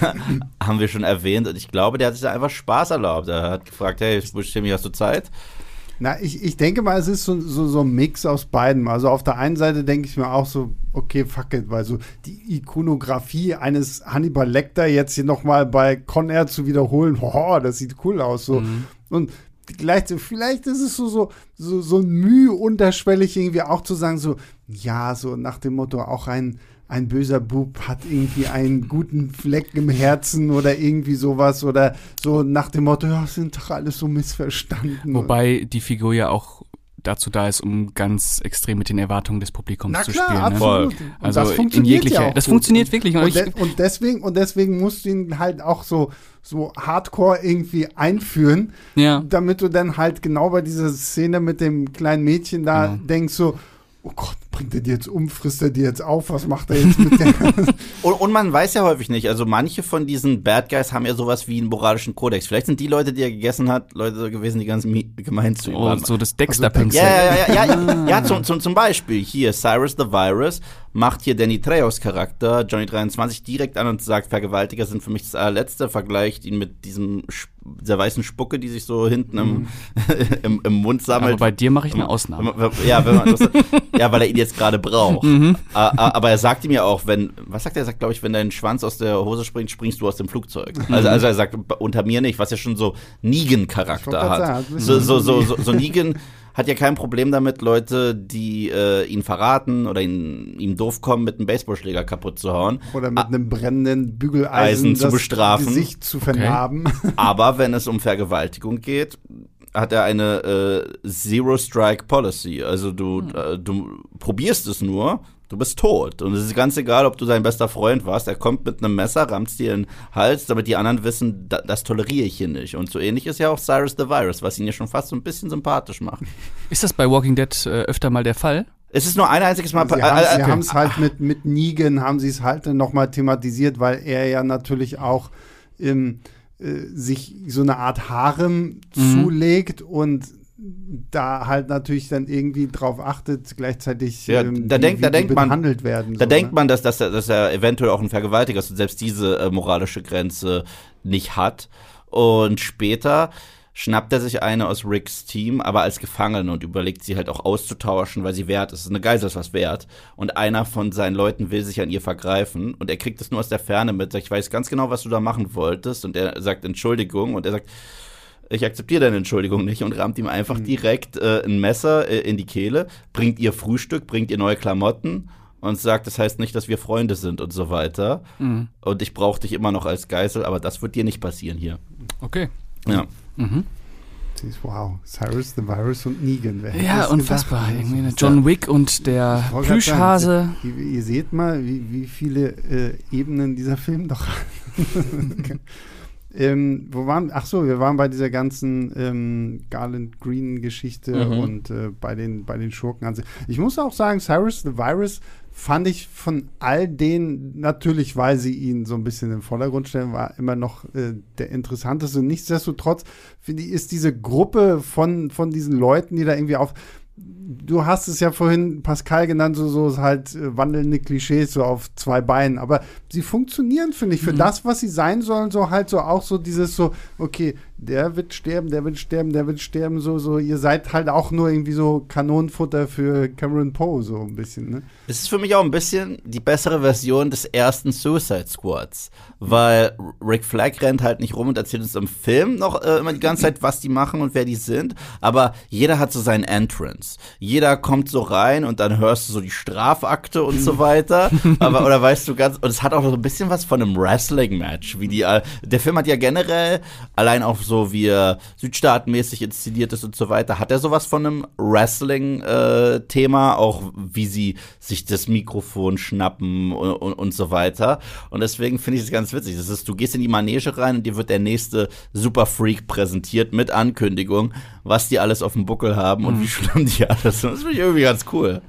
haben wir schon erwähnt. Und ich glaube, der hat sich da einfach Spaß erlaubt. Er hat gefragt, hey, Buscemi, hast du Zeit? Na, ich, ich denke mal, es ist so, so, so ein Mix aus beiden. Also auf der einen Seite denke ich mir auch so, okay, fuck it, weil so die Ikonografie eines Hannibal Lecter jetzt hier nochmal bei Con Air zu wiederholen, oh, das sieht cool aus. So. Mhm. Und gleichzeitig, vielleicht ist es so, so, so, so ein Mühe unterschwellig irgendwie auch zu sagen, so, ja, so nach dem Motto, auch ein ein böser Bub hat irgendwie einen guten Fleck im Herzen oder irgendwie sowas oder so nach dem Motto, ja, sind doch alles so missverstanden. Wobei die Figur ja auch dazu da ist, um ganz extrem mit den Erwartungen des Publikums Na zu klar, spielen. Absolut. Ne? Also das funktioniert in jeglicher, ja auch das gut. funktioniert wirklich. Und, und, de- und deswegen und deswegen musst du ihn halt auch so so Hardcore irgendwie einführen, ja. damit du dann halt genau bei dieser Szene mit dem kleinen Mädchen da ja. denkst so, oh Gott, bringt er die jetzt um, frisst er die jetzt auf, was macht er jetzt mit der? und, und man weiß ja häufig nicht, also manche von diesen Bad Guys haben ja sowas wie einen moralischen Kodex. Vielleicht sind die Leute, die er gegessen hat, Leute gewesen, die ganz gemein zu ihm oh, waren. So das Dexter-Pencil. Ja, ja, ja, ja, ja, ja zum, zum, zum Beispiel hier, Cyrus the Virus macht hier Danny Trejos Charakter, Johnny dreiundzwanzig, direkt an und sagt, Vergewaltiger sind für mich das allerletzte, vergleicht ihn mit diesem dieser weißen Spucke, die sich so hinten im, mm. im, im Mund sammelt. Aber bei dir mache ich eine Ausnahme. Ja, wenn man das, ja, weil er ihn jetzt gerade braucht. Mhm. Aber er sagt ihm ja auch, wenn, was sagt er? Er sagt, glaube ich, wenn dein Schwanz aus der Hose springt, springst du aus dem Flugzeug. Mhm. Also, also er sagt, unter mir nicht, was ja schon so Negan-Charakter hat. Sagen, so, so, so, so, so Negan hat ja kein Problem damit, Leute, die äh, ihn verraten oder ihn, ihm doof kommen, mit einem Baseballschläger kaputt zu hauen. Oder mit einem brennenden Bügeleisen zu bestrafen. Gesicht zu vernarben. Okay. Aber wenn es um Vergewaltigung geht, hat er eine äh, Zero-Strike-Policy. Also du, hm. äh, du probierst es nur, du bist tot. Und es ist ganz egal, ob du sein bester Freund warst. Er kommt mit einem Messer, rammt dir in den Hals, damit die anderen wissen, da, das toleriere ich hier nicht. Und so ähnlich ist ja auch Cyrus the Virus, was ihn ja schon fast so ein bisschen sympathisch macht. Ist das bei Walking Dead äh, öfter mal der Fall? Es ist nur ein einziges Mal. Sie äh, haben es halt mit, mit Negan, haben sie es halt nochmal thematisiert, weil er ja natürlich auch im sich so eine Art Harem mhm. zulegt und da halt natürlich dann irgendwie drauf achtet, gleichzeitig ja, ähm, da wie, denkt, wie da denkt man, behandelt werden. Da so, denkt ne? man, dass, dass, er, dass er eventuell auch ein Vergewaltiger ist und selbst diese äh, moralische Grenze nicht hat. Und später schnappt er sich eine aus Ricks Team, aber als Gefangene und überlegt, sie halt auch auszutauschen, weil sie wert ist. Eine Geisel ist was wert. Und einer von seinen Leuten will sich an ihr vergreifen und er kriegt es nur aus der Ferne mit. Sagt, ich weiß ganz genau, was du da machen wolltest. Und er sagt Entschuldigung und er sagt, ich akzeptiere deine Entschuldigung nicht und rammt ihm einfach mhm. direkt äh, ein Messer äh, in die Kehle, bringt ihr Frühstück, bringt ihr neue Klamotten und sagt, das heißt nicht, dass wir Freunde sind und so weiter. Mhm. Und ich brauche dich immer noch als Geisel, aber das wird dir nicht passieren hier. Okay. Ja. Mhm. Wow, Cyrus the Virus und Negan. Wer ja, unfassbar. Irgendwie John Wick und der Plüschhase. Ihr, ihr seht mal, wie, wie viele äh, Ebenen dieser Film doch hat. ähm, wo waren, ach so, wir waren bei dieser ganzen ähm, Garland Green Geschichte mhm. und äh, bei den, bei den Schurken. Also, ich muss auch sagen, Cyrus the Virus fand ich von all denen, natürlich, weil sie ihn so ein bisschen in den Vordergrund stellen, war immer noch äh, der interessanteste. Nichtsdestotrotz, finde ich, ist diese Gruppe von, von diesen Leuten, die da irgendwie auf, du hast es ja vorhin, Pascal, genannt, so, so halt äh, wandelnde Klischees so auf zwei Beinen, aber sie funktionieren, finde ich, für mhm. das, was sie sein sollen, so halt so auch so dieses so, okay, der wird sterben, der wird sterben, der wird sterben, so, so, ihr seid halt auch nur irgendwie so Kanonenfutter für Cameron Poe, so ein bisschen, ne? Es ist für mich auch ein bisschen die bessere Version des ersten Suicide Squads, weil Rick Flag rennt halt nicht rum und erzählt uns im Film noch äh, immer die ganze Zeit, was die machen und wer die sind, aber jeder hat so seinen Entrance. Jeder kommt so rein und dann hörst du so die Strafakte und so weiter, aber oder weißt du ganz, und es hat auch so ein bisschen was von einem Wrestling-Match, wie die, der Film hat ja generell allein auf so wie er südstaatenmäßig inszeniert ist und so weiter, hat er sowas von einem Wrestling-Thema, äh, auch wie sie sich das Mikrofon schnappen und, und, und so weiter. Und deswegen finde ich es ganz witzig. Das ist, du gehst in die Manege rein und dir wird der nächste Superfreak präsentiert mit Ankündigung, was die alles auf dem Buckel haben mhm. und wie schlimm die alles sind. Das finde ich irgendwie ganz cool.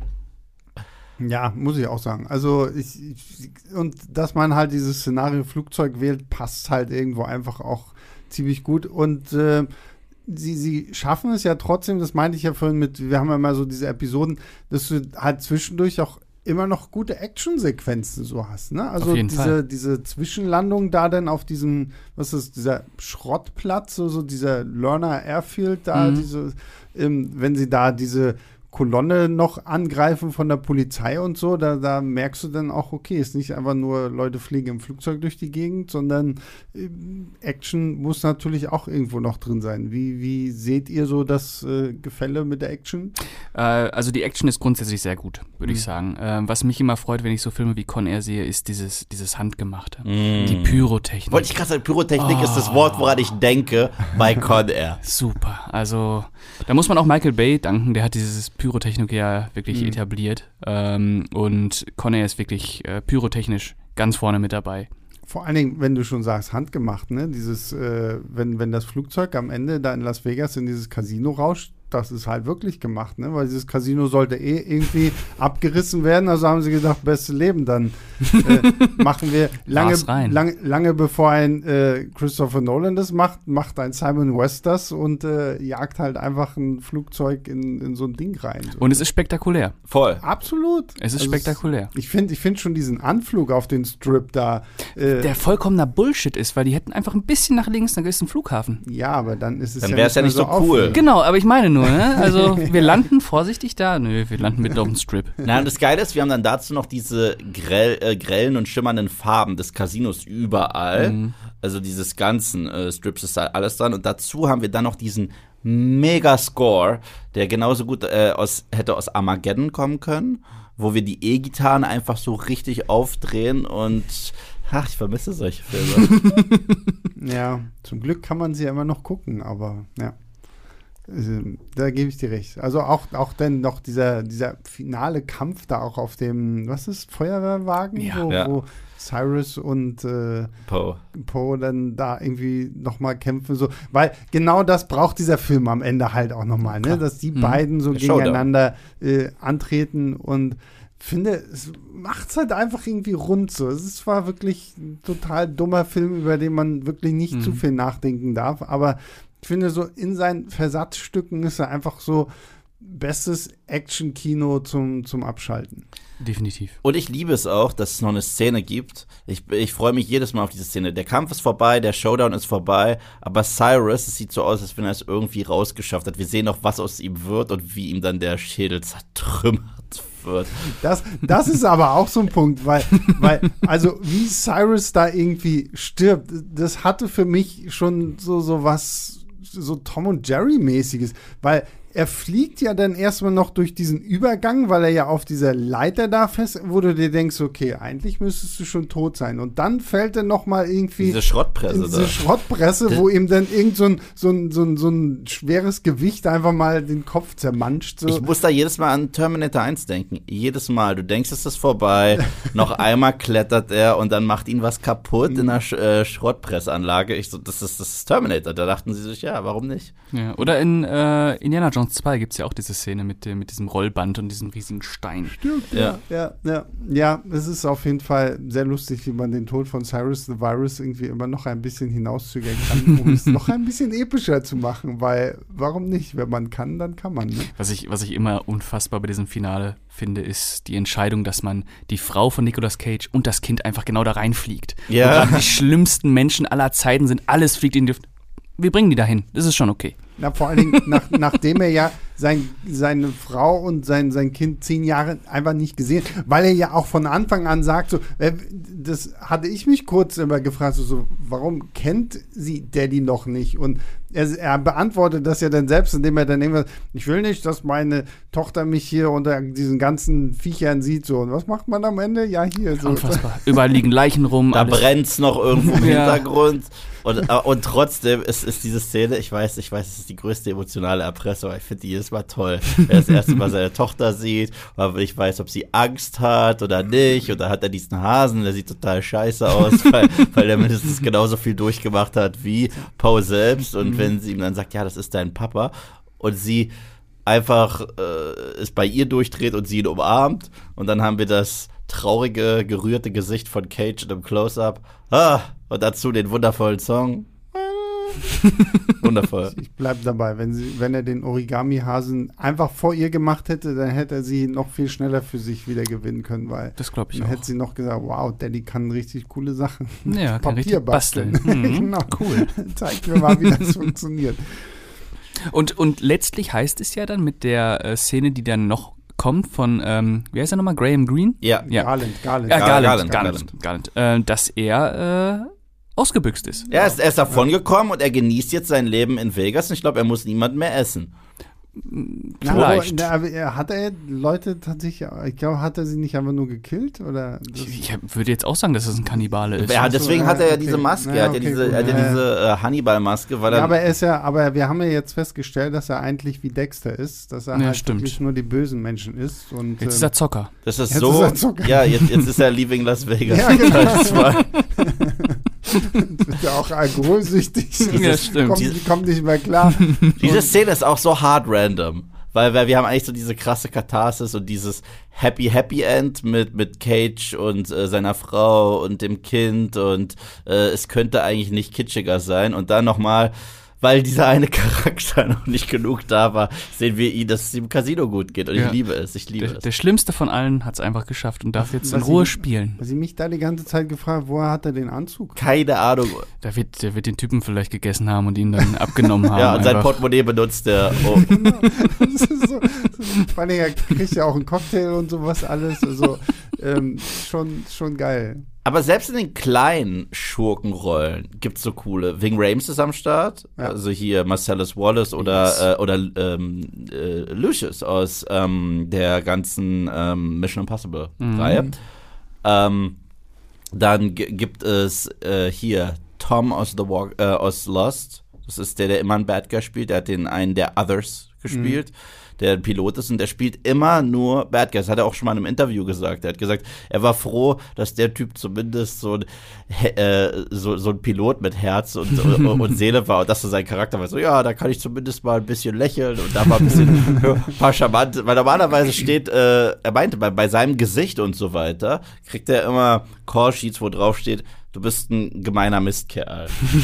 Ja, muss ich auch sagen. Also ich, ich und dass man halt dieses Szenario Flugzeug wählt, passt halt irgendwo einfach auch ziemlich gut. Und äh, sie, sie schaffen es ja trotzdem, das meinte ich ja vorhin mit, wir haben ja mal so diese Episoden, dass du halt zwischendurch auch immer noch gute Actionsequenzen so hast, ne? Also auf jeden diese, Fall. diese Zwischenlandung da dann auf diesem, was ist dieser Schrottplatz, so, so dieser Lerner Airfield da, mhm. diese, ähm, wenn sie da diese Kolonne noch angreifen von der Polizei und so, da, da merkst du dann auch, okay, ist nicht einfach nur Leute fliegen im Flugzeug durch die Gegend, sondern äh, Action muss natürlich auch irgendwo noch drin sein. Wie, wie seht ihr so das äh, Gefälle mit der Action? Äh, also die Action ist grundsätzlich sehr gut, würde Mhm. ich sagen. Ähm, was mich immer freut, wenn ich so Filme wie Con Air sehe, ist dieses, dieses Handgemachte. Mm. Die Pyrotechnik. Wollte ich gerade sagen, Pyrotechnik Oh. ist das Wort, woran ich denke bei Con Air. Super. Also da muss man auch Michael Bay danken, der hat dieses Pyrotechnik ja wirklich Mhm. etabliert. Ähm, und Con Air ist wirklich äh, pyrotechnisch ganz vorne mit dabei. Vor allen Dingen, wenn du schon sagst, handgemacht, ne? Dieses, äh, wenn, wenn das Flugzeug am Ende da in Las Vegas in dieses Casino rauscht, das ist halt wirklich gemacht, ne? Weil dieses Casino sollte eh irgendwie abgerissen werden, also haben sie gedacht, beste Leben, dann äh, machen wir lange, Gras rein. lange, lange bevor ein äh, Christopher Nolan das macht, macht ein Simon West das und äh, jagt halt einfach ein Flugzeug in, in so ein Ding rein. So. Und es ist spektakulär. Voll. Absolut. Es ist Also spektakulär. Ich finde ich find schon diesen Anflug auf den Strip da. Äh, Der vollkommener Bullshit ist, weil die hätten einfach ein bisschen nach links, dann ist ein Flughafen. ja, aber dann ist es Dann ja wär's ja mehr nicht so cool. aufregend. Genau, aber ich meine nur, ne? Also wir landen vorsichtig da. Nö, wir landen mitten auf dem Strip. Na, und das Geile ist, wir haben dann dazu noch diese grell, äh, grellen und schimmernden Farben des Casinos überall. Mhm. Also dieses ganzen äh, Strips ist da alles dran. Und dazu haben wir dann noch diesen Mega-Score, der genauso gut äh, aus, hätte aus Armageddon kommen können, wo wir die E-Gitarren einfach so richtig aufdrehen und ach, ich vermisse solche Filme. Ja, zum Glück kann man sie ja immer noch gucken, aber ja. Also, da gebe ich dir recht. Also auch, auch dann noch dieser, dieser finale Kampf da auch auf dem, was ist, Feuerwehrwagen, Ja. wo, Ja. wo Cyrus und äh, Poe. Poe dann da irgendwie nochmal kämpfen, so, weil genau das braucht dieser Film am Ende halt auch nochmal, ne? Dass die Mhm. beiden so Der Showdown. gegeneinander äh, antreten und finde, es macht's halt einfach irgendwie rund so. Es ist zwar wirklich ein total dummer Film, über den man wirklich nicht Mhm. zu viel nachdenken darf, aber ich finde so in seinen Versatzstücken ist er einfach so bestes Action-Kino zum, zum Abschalten. Definitiv. Und ich liebe es auch, dass es noch eine Szene gibt. Ich, ich freue mich jedes Mal auf diese Szene. Der Kampf ist vorbei, der Showdown ist vorbei, aber Cyrus, es sieht so aus, als wenn er es irgendwie rausgeschafft hat. Wir sehen noch, was aus ihm wird und wie ihm dann der Schädel zertrümmert wird. Das, das ist aber auch so ein Punkt, weil, weil, also wie Cyrus da irgendwie stirbt, das hatte für mich schon so, so was, so Tom und Jerry-mäßiges, weil er fliegt ja dann erstmal noch durch diesen Übergang, weil er ja auf dieser Leiter da fest, wo du dir denkst, okay, eigentlich müsstest du schon tot sein. Und dann fällt er noch mal irgendwie Diese Schrottpresse in diese da. Schrottpresse, wo ihm dann irgend so ein, so, ein, so, ein, so ein schweres Gewicht einfach mal den Kopf zermanscht. So. Ich muss da jedes Mal an Terminator eins denken. Jedes Mal. Du denkst, es ist vorbei. Noch einmal klettert er und dann macht ihn was kaputt in einer Sch äh, Schrottpressanlage. Ich so, das ist, das ist Terminator. Da dachten sie sich, ja, warum nicht? Ja. Oder in äh, Indiana Jones zwei gibt es ja auch diese Szene mit, dem, mit diesem Rollband und diesem riesigen Stein. Stimmt, ja. Ja, ja, ja, es ist auf jeden Fall sehr lustig, wie man den Tod von Cyrus the Virus irgendwie immer noch ein bisschen hinauszögern kann, um es noch ein bisschen epischer zu machen, weil warum nicht? Wenn man kann, dann kann man. Ne? Was ich, was ich immer unfassbar bei diesem Finale finde, ist die Entscheidung, dass man die Frau von Nicolas Cage und das Kind einfach genau da reinfliegt. Ja. Wo gerade die schlimmsten Menschen aller Zeiten sind, alles fliegt in die Luft. Wir bringen die dahin, das ist schon okay. Na, vor allen Dingen, nach, nachdem er ja sein, seine Frau und sein, sein Kind zehn Jahre einfach nicht gesehen, weil er ja auch von Anfang an sagt, so, äh, das hatte ich mich kurz immer gefragt, so, so warum kennt sie Daddy noch nicht? Und er, er beantwortet das ja dann selbst, indem er dann irgendwas, ich will nicht, dass meine Tochter mich hier unter diesen ganzen Viechern sieht, so. Und was macht man am Ende? Ja, hier, so. Unfassbar. Überall liegen Leichen rum. Da alles. brennt's noch irgendwo im Ja. Hintergrund. Und, und trotzdem ist, ist diese Szene, ich weiß, ich weiß, es ist die größte emotionale Erpressung, ich finde die jedes Mal toll. Wenn er das erste Mal seine Tochter sieht, aber ich weiß, ob sie Angst hat oder nicht, und da hat er diesen Hasen, der sieht total scheiße aus, weil, weil er mindestens genauso viel durchgemacht hat wie Poe selbst, und mhm. wenn sie ihm dann sagt, ja, das ist dein Papa, und sie einfach äh, es bei ihr durchdreht und sie ihn umarmt, und dann haben wir das traurige, gerührte Gesicht von Cage in einem Close-Up. Ah, und dazu den wundervollen Song. Wundervoll. Ich bleib dabei. Wenn, sie, wenn er den Origami-Hasen einfach vor ihr gemacht hätte, dann hätte er sie noch viel schneller für sich wieder gewinnen können, weil das glaube ich dann auch. hätte sie noch gesagt, wow, Daddy kann richtig coole Sachen. Ja, kann Papier richtig basteln. basteln. Mhm. Genau. Cool. Zeig mir mal, wie das funktioniert. Und, und letztlich heißt es ja dann mit der äh, Szene, die dann noch kommt von, ähm, wie heißt er nochmal, Graham Greene? Ja. ja. Garland, Garland. Ja, Garland, Garland, Garland, Garland, Garland. Äh, dass er äh, ausgebüxt ist. Er ist, er ist davon gekommen und er genießt jetzt sein Leben in Vegas, und ich glaube, er muss niemanden mehr essen. Vielleicht. Na, aber, na, hat er Leute tatsächlich, ich glaube, hat er sie nicht einfach nur gekillt? Oder ich, ich würde jetzt auch sagen, dass es ein Kannibale ist. Ja, deswegen so, hat er ja okay. diese Maske, Ja, er hat ja okay, diese, gut. er hat ja Ja, diese äh, Hannibal-Maske. Weil er ja, aber er ist ja, aber wir haben ja jetzt festgestellt, dass er eigentlich wie Dexter ist, dass er Ja, halt stimmt. wirklich nur die bösen Menschen ist. Und, Jetzt ist ähm, er Zocker. Das ist Jetzt so, ist er Zucker. ja, jetzt, jetzt ist er Leaving Las Vegas. Ja, genau. Teil zwei. ist ja auch alkoholsüchtig. Ja, stimmt. Kommt, kommt nicht mehr klar. Diese Szene ist auch so hart random. Weil, weil wir haben eigentlich so diese krasse Katharsis und dieses Happy Happy End mit, mit Cage und äh, seiner Frau und dem Kind, und äh, es könnte eigentlich nicht kitschiger sein. Und dann nochmal, weil dieser eine Charakter noch nicht genug da war, sehen wir ihn, dass es ihm im Casino gut geht. Und Ja. ich liebe es, ich liebe Der, es. der Schlimmste von allen hat es einfach geschafft und darf jetzt in Was Ruhe ich- spielen. Was ich mich da die ganze Zeit gefragt, woher hat er den Anzug? Keine Ahnung. Der wird, der wird den Typen vielleicht gegessen haben und ihn dann abgenommen haben. Ja, und sein einfach. Portemonnaie benutzt er. Oh. Das ist so, vor allem, er kriegt ja auch einen Cocktail und sowas alles. Also ähm, schon, schon geil. Aber selbst in den kleinen Schurkenrollen gibt's so coole. Wing Rames ist am Start. Ja. Also hier Marcellus Wallace oder, Yes. äh, oder ähm, äh, Lucius aus ähm, der ganzen ähm, Mission Impossible Mhm. Reihe. Ähm, dann g- gibt es äh, hier Tom aus The Walk, äh, aus Lost. Das ist der, der immer einen Bad Guy spielt. Der hat den einen der Others gespielt, der ein Pilot ist, und der spielt immer nur Bad Guys. Das hat er auch schon mal in einem Interview gesagt. Er hat gesagt, er war froh, dass der Typ zumindest so ein, äh, so, so ein Pilot mit Herz und, und, und Seele war, und dass so sein Charakter war so, ja, da kann ich zumindest mal ein bisschen lächeln und da mal ein bisschen ein paar charmant, weil normalerweise steht, äh, er meinte, bei, bei seinem Gesicht und so weiter, kriegt er immer Callsheets, wo drauf steht, du bist ein gemeiner Mistkerl.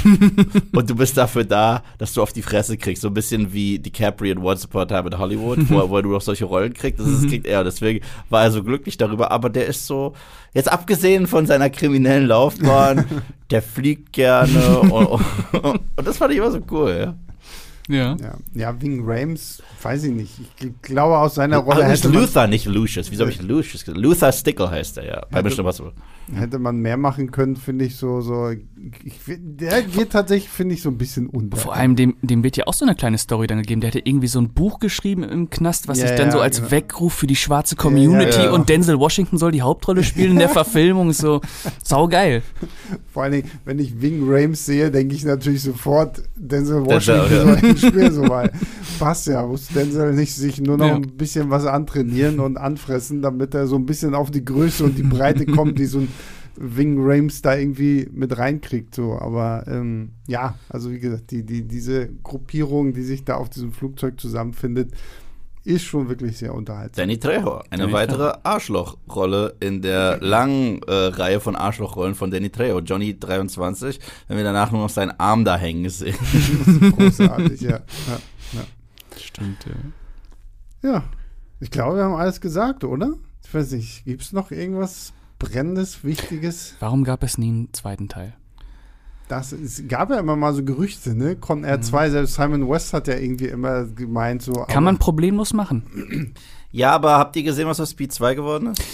Und du bist dafür da, dass du auf die Fresse kriegst. So ein bisschen wie DiCaprio in Once Upon a Time in Hollywood, wo, wo er nur noch solche Rollen kriegt. Das, ist, das kriegt er. Deswegen war er so glücklich darüber. Aber der ist so, jetzt abgesehen von seiner kriminellen Laufbahn, der fliegt gerne. Und, und, und das fand ich immer so cool, ja. Ja. Ja, ja Wing Rames, weiß ich nicht. Ich glaube, aus seiner Rolle Aber nicht hätte man, Luther, nicht Lucius. Wieso habe ich Lucius gesagt? Luther Stickle heißt er, ja. Bei Hätte- Mission Impossible. hätte man mehr machen können, finde ich so. so ich, find- der geht tatsächlich, finde ich, so ein bisschen unter. Vor allem, dem, dem wird ja auch so eine kleine Story dann gegeben. Der hatte irgendwie so ein Buch geschrieben im Knast, was Ja, sich dann ja, so als genau. Weckruf für die schwarze Community Ja, ja. und Denzel Washington soll die Hauptrolle spielen in der Verfilmung. So saugeil. Vor allen Dingen, wenn ich Wing Rames sehe, denke ich natürlich sofort Denzel Denzel, Washington ja. soll ins Spiel, so weil passt ja, muss Denzel nicht sich nur noch Ja. ein bisschen was antrainieren und anfressen, damit er so ein bisschen auf die Größe und die Breite kommt, die so ein Wing Rames da irgendwie mit reinkriegt, so. Aber ähm, ja, also wie gesagt, die, die, diese Gruppierung, die sich da auf diesem Flugzeug zusammenfindet, ist schon wirklich sehr unterhaltsam. Danny Trejo, eine Danny weitere Arschlochrolle in der langen äh, Reihe von Arschlochrollen von Danny Trejo. Johnny dreiundzwanzig, wenn wir danach nur noch seinen Arm da hängen sehen. Großartig, ja. ja. Stimmt, ja. Ja, ich glaube, wir haben alles gesagt, oder? Ich weiß nicht, gibt es noch irgendwas Brennendes, Wichtiges? Warum gab es nie einen zweiten Teil? Das es gab ja immer mal so Gerüchte, ne? Con Air zwei, selbst Simon West hat ja irgendwie immer gemeint, so. Kann man problemlos machen. Ja, aber habt ihr gesehen, was aus Speed zwei geworden ist?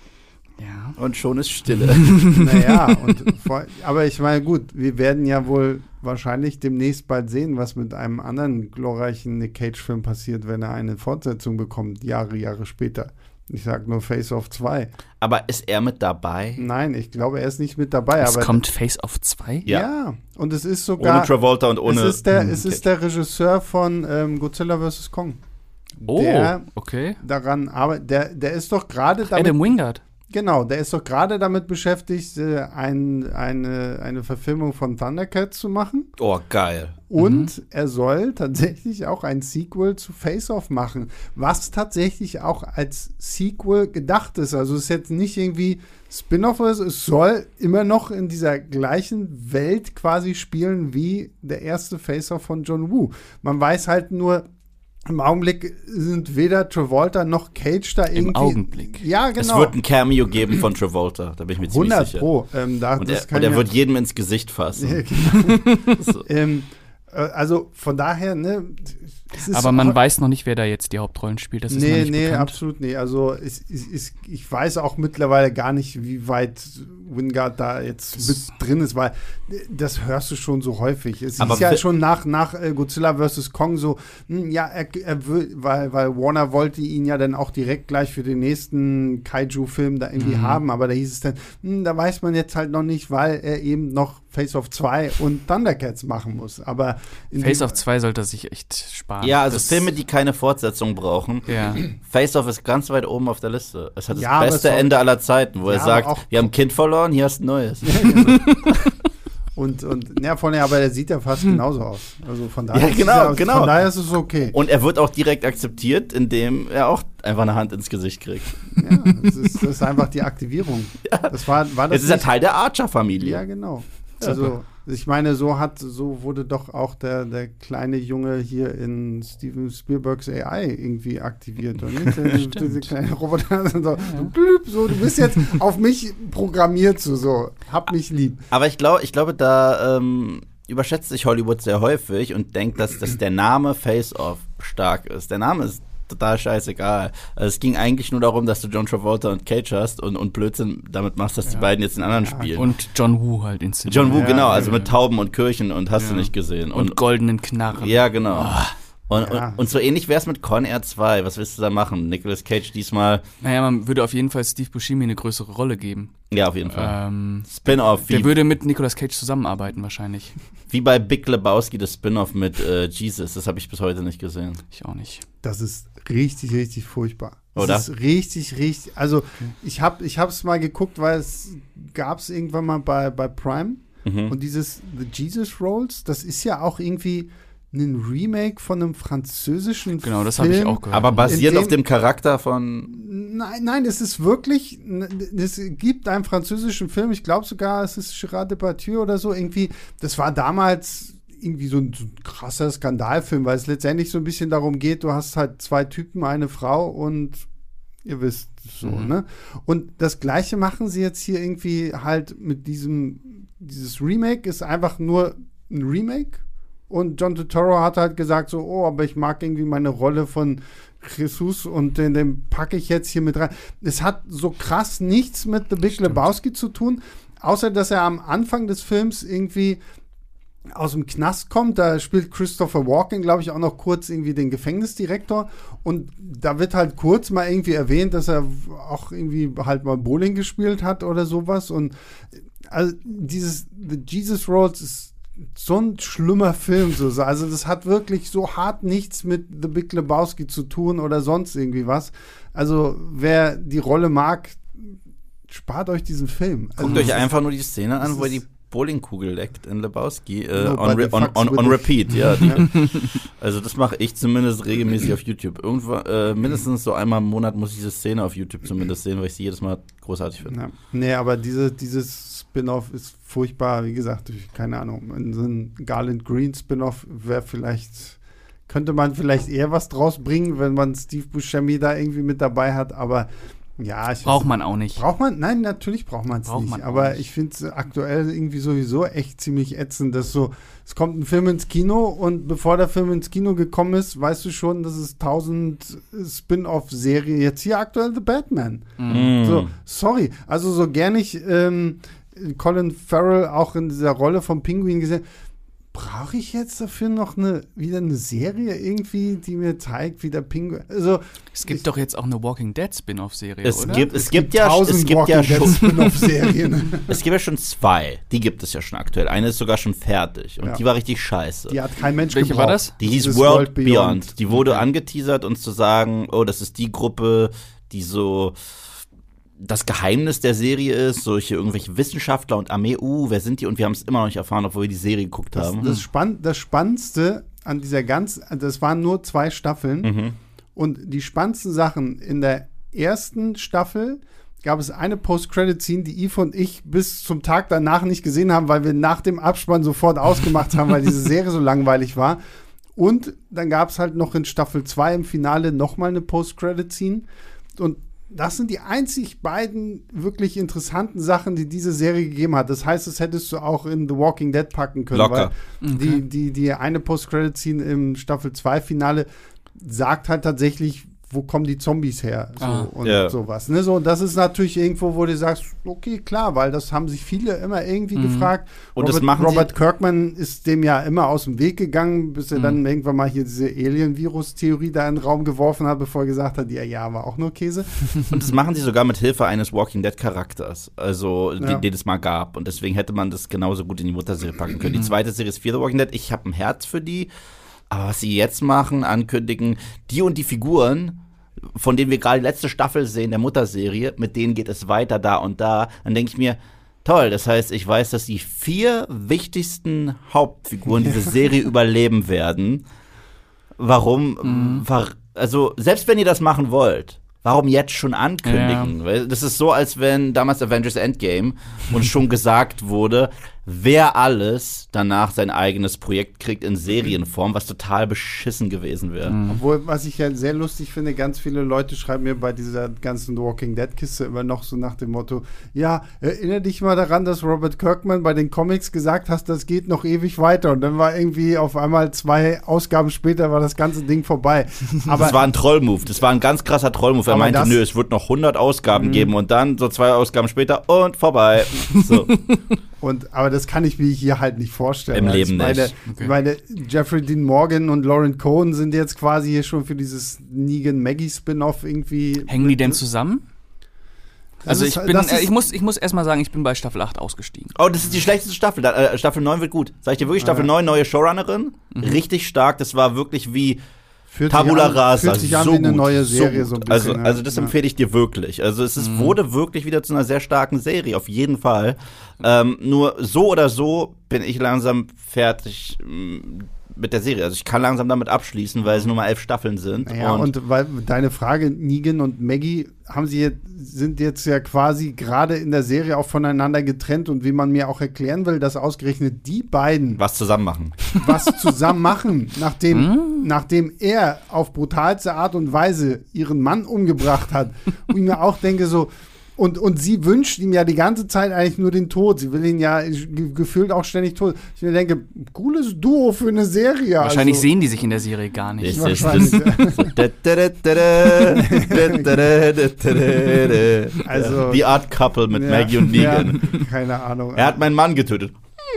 Ja. Und schon ist Stille. Naja, und vor, aber ich meine, gut, wir werden ja wohl wahrscheinlich demnächst bald sehen, was mit einem anderen glorreichen Nick Cage-Film passiert, wenn er eine Fortsetzung bekommt, Jahre, Jahre später. Ich sag nur Face-Off zwei. Aber ist er mit dabei? Nein, ich glaube, er ist nicht mit dabei. Es aber kommt Face-Off zwei? Ja. ja, und es ist sogar. Ohne Travolta und ohne. Es ist der, hm, es ist der Regisseur von ähm, Godzilla versus. Kong. Oh, der okay. Daran arbeitet. Der, der ist doch gerade damit. Adam Wingard. Genau, der ist doch gerade damit beschäftigt, äh, ein, eine, eine Verfilmung von Thundercats zu machen. Oh, geil. Und Mhm. er soll tatsächlich auch ein Sequel zu Face-Off machen, was tatsächlich auch als Sequel gedacht ist. Also es ist jetzt nicht irgendwie Spin-off oder so, es soll immer noch in dieser gleichen Welt quasi spielen wie der erste Face-Off von John Woo. Man weiß halt nur, im Augenblick sind weder Travolta noch Cage da irgendwie. Im Augenblick. Ja, genau. Es wird ein Cameo geben von Travolta, da bin ich mir ziemlich hundert sicher. Pro. Ähm, da, Und das er, kann und er ja- wird jedem ins Gesicht fassen. Ja, genau. So. ähm, äh, also von daher, ne. es ist Aber man heu- weiß noch nicht, wer da jetzt die Hauptrollen spielt. Das ist noch Nee, nicht nee, bekannt. absolut nee. Also es, es, es, ich weiß auch mittlerweile gar nicht, wie weit Wingard da jetzt mit drin ist, weil das hörst du schon so häufig. Es Aber ist ja wi- schon nach, nach äh, Godzilla versus. Kong so, hm, ja, er, er will, weil, weil Warner wollte ihn ja dann auch direkt gleich für den nächsten Kaiju-Film da irgendwie Mhm. haben, aber da hieß es dann, hm, da weiß man jetzt halt noch nicht, weil er eben noch Face-Off zwei und Thundercats machen muss. Aber in Face-Off dem- zwei sollte er sich echt sparen. Ja, also Das- Filme, die keine Fortsetzung brauchen. Ja. Face-Off ist ganz weit oben auf der Liste. Es hat das Ja, aber beste es soll- Ende aller Zeiten, wo Ja, er aber sagt, auch- wir haben ein Kind verloren, hier hast du ein neues. Und, und ja, von der, aber der sieht ja fast genauso aus. Also von daher, Ja, ist genau, es ja, genau. Von daher ist es okay. Und er wird auch direkt akzeptiert, indem er auch einfach eine Hand ins Gesicht kriegt. Ja, das ist, das ist einfach die Aktivierung. Das war, war das Es ist ein nicht- Teil der Archer-Familie. Ja, genau. Also ich meine, so hat, so wurde doch auch der, der kleine Junge hier in Steven Spielbergs A I irgendwie aktiviert, oder nicht? Der- Diese kleine Roboter so, so, blüp, so, du bist jetzt auf mich programmiert, so, so, hab mich lieb. Aber ich glaube, ich glaube, da ähm, überschätzt sich Hollywood sehr häufig und denkt, dass, dass der Name Face-Off stark ist. Der Name ist total scheißegal. Also es ging eigentlich nur darum, dass du John Travolta und Cage hast und, und Blödsinn damit machst, dass die beiden jetzt den anderen spielen. Und John Woo halt inszeniert. John Woo, Ja, genau, ja, also mit ja. Tauben und Kirchen und hast Ja. du nicht gesehen. Und, goldenen Knarren. ja, genau. Und, Ja. und, und so ähnlich wäre es mit Con Air zwei. Was willst du da machen? Nicolas Cage diesmal, Naja, man würde auf jeden Fall Steve Buscemi eine größere Rolle geben. ja, auf jeden Fall. Ähm, Spin-off, der wie, würde mit Nicolas Cage zusammenarbeiten wahrscheinlich. wie bei Big Lebowski, das Spin-off mit äh, Jesus. Das habe ich bis heute nicht gesehen. Ich auch nicht. Das ist richtig, richtig furchtbar. Das Oder? ist richtig, richtig, also ich habe ich es mal geguckt, weil es gab es irgendwann mal bei, bei Prime Mhm. und dieses The Jesus Rolls, das ist ja auch irgendwie ein Remake von einem französischen Genau, das Film. habe ich auch gehört. Aber basierend dem- auf dem Charakter von. Nein, nein, es ist wirklich, es gibt einen französischen Film, ich glaube sogar, es ist Gérard Depardieu oder so, irgendwie, das war damals irgendwie so ein, so ein krasser Skandalfilm, weil es letztendlich so ein bisschen darum geht, du hast halt zwei Typen, eine Frau und ihr wisst so, Mhm. ne? Und das Gleiche machen sie jetzt hier irgendwie halt mit diesem, dieses Remake ist einfach nur ein Remake. Und John Turturro hat halt gesagt so, oh, aber ich mag irgendwie meine Rolle von Jesus und den, den packe ich jetzt hier mit rein. Es hat so krass nichts mit The Big Lebowski zu tun, außer dass er am Anfang des Films irgendwie aus dem Knast kommt. Da spielt Christopher Walken, glaube ich, auch noch kurz irgendwie den Gefängnisdirektor. Und da wird halt kurz mal irgendwie erwähnt, dass er auch irgendwie halt mal Bowling gespielt hat oder sowas. Und also dieses The Jesus Rolls ist so ein schlimmer Film. So. Also das hat wirklich so hart nichts mit The Big Lebowski zu tun oder sonst irgendwie was. Also wer die Rolle mag, spart euch diesen Film. Guckt Also, euch das einfach nur die Szene an, das wo er ist- die Bowlingkugel leckt in Lebowski. Äh, No, on, but re the on, fucks on, with on it. repeat, ja. Die, Ja. Also das mache ich zumindest regelmäßig auf YouTube. Irgendwann, äh, mindestens so einmal im Monat muss ich diese Szene auf YouTube zumindest sehen, weil ich sie jedes Mal großartig finde. Ja. Nee, aber diese, dieses Spin-off ist furchtbar. Wie gesagt, ich, keine Ahnung. In so ein Garland Green Spin-off wäre vielleicht, könnte man vielleicht eher was draus bringen, wenn man Steve Buscemi da irgendwie mit dabei hat. Aber ja, ich Braucht man auch nicht. Braucht man? Nein, natürlich braucht man es Braucht nicht. man auch aber nicht. ich finde es aktuell irgendwie sowieso echt ziemlich ätzend, dass so, es kommt ein Film ins Kino und bevor der Film ins Kino gekommen ist, weißt du schon, dass es tausend Spin-off-Serien, jetzt hier aktuell The Batman. Mhm. So, sorry. Also so gern ich ähm, Colin Farrell auch in dieser Rolle vom Pinguin gesehen, brauche ich jetzt dafür noch eine, wieder eine Serie irgendwie, die mir zeigt, wie der Pinguin. Also, es gibt ich, doch jetzt auch eine Walking Dead Spin-off-Serie, Es oder? gibt, es, es gibt gibt ja, tausend es gibt ja Walking Dead schon, Spin-off-Serien. es gibt ja schon zwei. Die gibt es ja schon aktuell. Eine ist sogar schon fertig und Ja. die war richtig scheiße. Die hat kein Mensch Welche gebraucht. war das? Die hieß Dieses World, Beyond. Die wurde angeteasert, uns zu sagen, oh, das ist die Gruppe, die so das Geheimnis der Serie ist, solche irgendwelche Wissenschaftler und Armee, uh, wer sind die? Und wir haben es immer noch nicht erfahren, obwohl wir die Serie geguckt Das, haben. das, Spann das Spannendste an dieser ganzen, das waren nur zwei Staffeln Mhm. und die spannendsten Sachen in der ersten Staffel gab es eine Post-Credit-Scene, die Yves und ich bis zum Tag danach nicht gesehen haben, weil wir nach dem Abspann sofort ausgemacht haben, weil diese Serie so langweilig war. Und dann gab es halt noch in Staffel zwei im Finale nochmal eine Post-Credit-Scene. Und das sind die einzig beiden wirklich interessanten Sachen, die diese Serie gegeben hat. Das heißt, das hättest du auch in The Walking Dead packen können. Locker. Weil die, die, die eine Post-Credit-Scene im Staffel zwei Finale sagt halt tatsächlich, wo kommen die Zombies her? So, Ah. und Ja. sowas. Ne? So, und das ist natürlich irgendwo, wo du sagst, okay, klar, weil das haben sich viele immer irgendwie gefragt. Und das Robert, machen sie- Robert Kirkman ist dem ja immer aus dem Weg gegangen, bis er dann irgendwann mal hier diese Alien-Virus-Theorie da in den Raum geworfen hat, bevor er gesagt hat, ja, ja, war auch nur Käse. Und das machen sie sogar mit Hilfe eines Walking Dead Charakters, also Ja. den, den es mal gab. Und deswegen hätte man das genauso gut in die Mutterserie packen können. Die zweite Serie ist Fear the Walking Dead. Ich habe ein Herz für die. Aber was sie jetzt machen, ankündigen, die und die Figuren, von denen wir gerade die letzte Staffel sehen, der Mutterserie, mit denen geht es weiter da und da, dann denke ich mir, toll, das heißt, ich weiß, dass die vier wichtigsten Hauptfiguren dieser Serie überleben werden. Warum? Mhm. War, also, selbst wenn ihr das machen wollt, warum jetzt schon ankündigen? Ja. Weil das ist so, als wenn damals Avengers Endgame uns schon gesagt wurde, wer alles danach sein eigenes Projekt kriegt in Serienform, was total beschissen gewesen wäre. Obwohl, was ich ja sehr lustig finde, ganz viele Leute schreiben mir bei dieser ganzen Walking Dead-Kiste immer noch so nach dem Motto, ja, erinnere dich mal daran, dass Robert Kirkman bei den Comics gesagt hat, das geht noch ewig weiter. Und dann war irgendwie auf einmal zwei Ausgaben später war das ganze Ding vorbei. Aber Das war ein Trollmove, das war ein ganz krasser Trollmove. Er Aber meinte, das- nö, es wird noch hundert Ausgaben geben und dann so zwei Ausgaben später und vorbei. So. Und, aber das kann ich mir hier halt nicht vorstellen. Im weil Leben ich meine, nicht. Okay. Ich meine, Jeffrey Dean Morgan und Lauren Cohen sind jetzt quasi hier schon für dieses Negan-Maggie-Spin-Off irgendwie. Hängen die denn zusammen? Das Also ist- ich bin, das äh, ist- ich muss, ich muss erstmal sagen, ich bin bei Staffel acht ausgestiegen. Oh, das ist die schlechteste Staffel. Da, äh, Staffel neun wird gut. Sag ich dir wirklich, Staffel neun, neue Showrunnerin. Richtig stark. Das war wirklich wie Fühlt sich Tabula an- Rasa. Fühlt sich an so wie eine gut, neue Serie, so so ein gut. bisschen. Also, also das ja. empfehle ich dir wirklich. Also es ist, wurde wirklich wieder zu einer sehr starken Serie, auf jeden Fall. Ähm, nur so oder so bin ich langsam fertig mm, mit der Serie. Also ich kann langsam damit abschließen, weil es nur mal elf Staffeln sind. Ja, und, und weil deine Frage, Negan und Maggie, haben sie jetzt, sind jetzt ja quasi gerade in der Serie auch voneinander getrennt und wie man mir auch erklären will, dass ausgerechnet die beiden was zusammen machen. was zusammen machen, nachdem, nachdem er auf brutalste Art und Weise ihren Mann umgebracht hat. Und ich mir auch denke so, und, und sie wünscht ihm ja die ganze Zeit eigentlich nur den Tod. Sie will ihn ja ge- gefühlt auch ständig tot. Ich mir denke, cooles Duo für eine Serie. Wahrscheinlich also, sehen die sich in der Serie gar nicht. Ich- Das ist- wahrscheinlich, So, da, da, da, da, da, da, da, da, da, da. Also- The Art Couple mit ja, Maggie und Negan. Ja, keine Ahnung. Er hat meinen Mann getötet.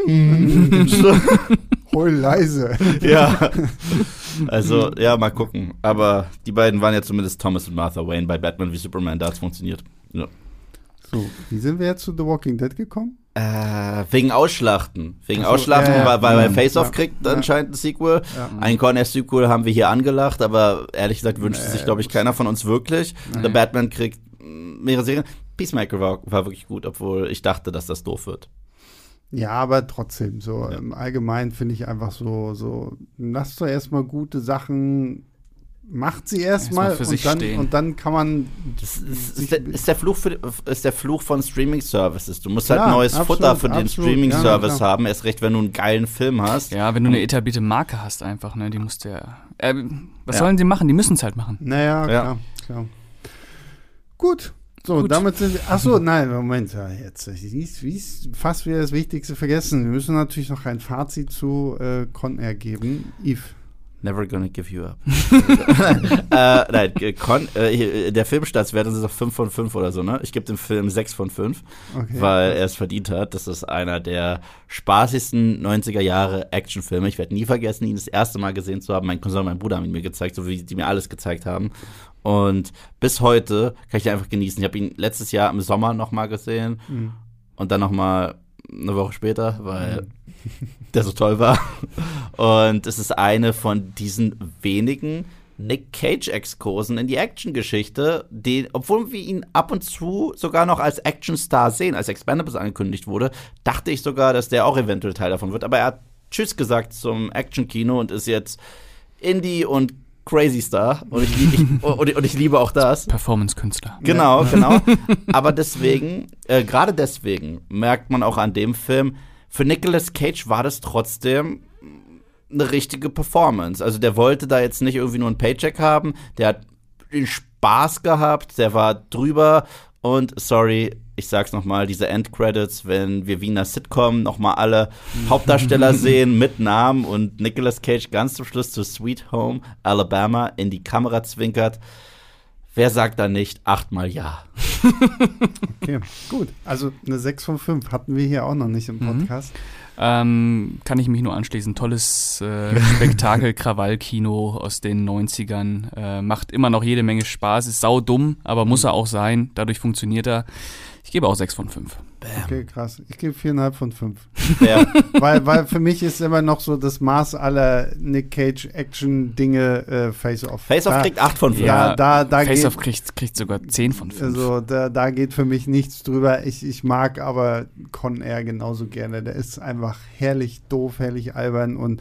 Heul leise. Ja. Also, ja, mal gucken. Aber die beiden waren ja zumindest Thomas und Martha Wayne bei Batman wie Superman, da hat's funktioniert. Ja. So, wie sind wir jetzt zu The Walking Dead gekommen? Äh, wegen Ausschlachten. Wegen Ach so, Ausschlachten, ja, ja. weil, weil bei Mhm. Face Off Ja. kriegt Ja. anscheinend ein Sequel. Ja. Ein Corner-Sequel haben wir hier angelacht, aber ehrlich gesagt wünscht Nee, sich, glaube ich, keiner von uns wirklich. Nee. The Batman kriegt mm, mehrere Serien. Peacemaker war, war wirklich gut, obwohl ich dachte, dass das doof wird. Ja, aber trotzdem, so Ja. im Allgemeinen finde ich einfach so, so, lasst doch erstmal gute Sachen, macht sie erstmal Erstmal für sich und, dann, stehen. und dann kann man Das ist, sich- ist, der, ist, der Fluch für, ist der Fluch von Streaming-Services. Du musst Klar, halt neues absolut, Futter für den absolut, Streaming-Service ja, klar. haben, erst recht, wenn du einen geilen Film hast. Ja, wenn du eine etablierte Marke hast einfach, ne, die musst du ja. Äh, was Ja. sollen die machen? Die müssen es halt machen. Naja, Ja. klar, klar. Gut. So, Gut. damit sind wir. Achso, nein, Moment, ja, jetzt. Ich ist, wie ist fast wieder das Wichtigste vergessen. Wir müssen natürlich noch ein Fazit zu äh, Con Air geben. Yves, Never gonna give you up. äh, nein, Con, äh, der Filmstaatswertung ist auf fünf von fünf oder so, ne? Ich gebe dem Film sechs von fünf, okay, weil er es verdient hat. Das ist einer der spaßigsten neunziger Jahre Actionfilme. Ich werde nie vergessen, ihn das erste Mal gesehen zu haben. Mein Cousin und mein Bruder haben ihn mir gezeigt, so wie die mir alles gezeigt haben. Und bis heute kann ich ihn einfach genießen. Ich habe ihn letztes Jahr im Sommer noch mal gesehen mhm. und dann noch mal eine Woche später, weil der so toll war. Und es ist eine von diesen wenigen Nick Cage-Exkursen in die Action-Geschichte, die, obwohl wir ihn ab und zu sogar noch als Actionstar sehen, als Expendables angekündigt wurde, dachte ich sogar, dass der auch eventuell Teil davon wird. Aber er hat Tschüss gesagt zum Action-Kino und ist jetzt Indie und Crazy Star. Und ich, ich, und, und ich liebe auch das. Performance-Künstler. Genau, genau. Aber deswegen, äh, gerade deswegen, merkt man auch an dem Film, für Nicolas Cage war das trotzdem eine richtige Performance. Also der wollte da jetzt nicht irgendwie nur einen Paycheck haben, der hat den Spaß gehabt, der war drüber und sorry, ich sag's nochmal, diese Endcredits, wenn wir wie in einer Sitcom nochmal alle Hauptdarsteller sehen mit Namen und Nicolas Cage ganz zum Schluss zu Sweet Home Alabama in die Kamera zwinkert. Wer sagt da nicht achtmal ja? Okay, gut. Also eine sechs von fünf hatten wir hier auch noch nicht im Podcast. Mhm. Ähm, kann ich mich nur anschließen. Tolles äh, Spektakel-Krawall-Kino aus den neunzigern. Äh, macht immer noch jede Menge Spaß. Ist saudumm, aber muss er auch sein. Dadurch funktioniert er. Ich gebe auch sechs von fünf. Bam. Okay, krass. Ich gebe viereinhalb von fünf. Ja. weil, weil für mich ist immer noch so das Maß aller Nick Cage-Action-Dinge äh, Face-Off. Face-Off da, kriegt acht von fünf. Ja, da, da Face-Off kriegt, kriegt sogar zehn von fünf. Also da, da geht für mich nichts drüber. Ich, ich mag aber Con Air genauso gerne. Der ist einfach herrlich doof, herrlich albern und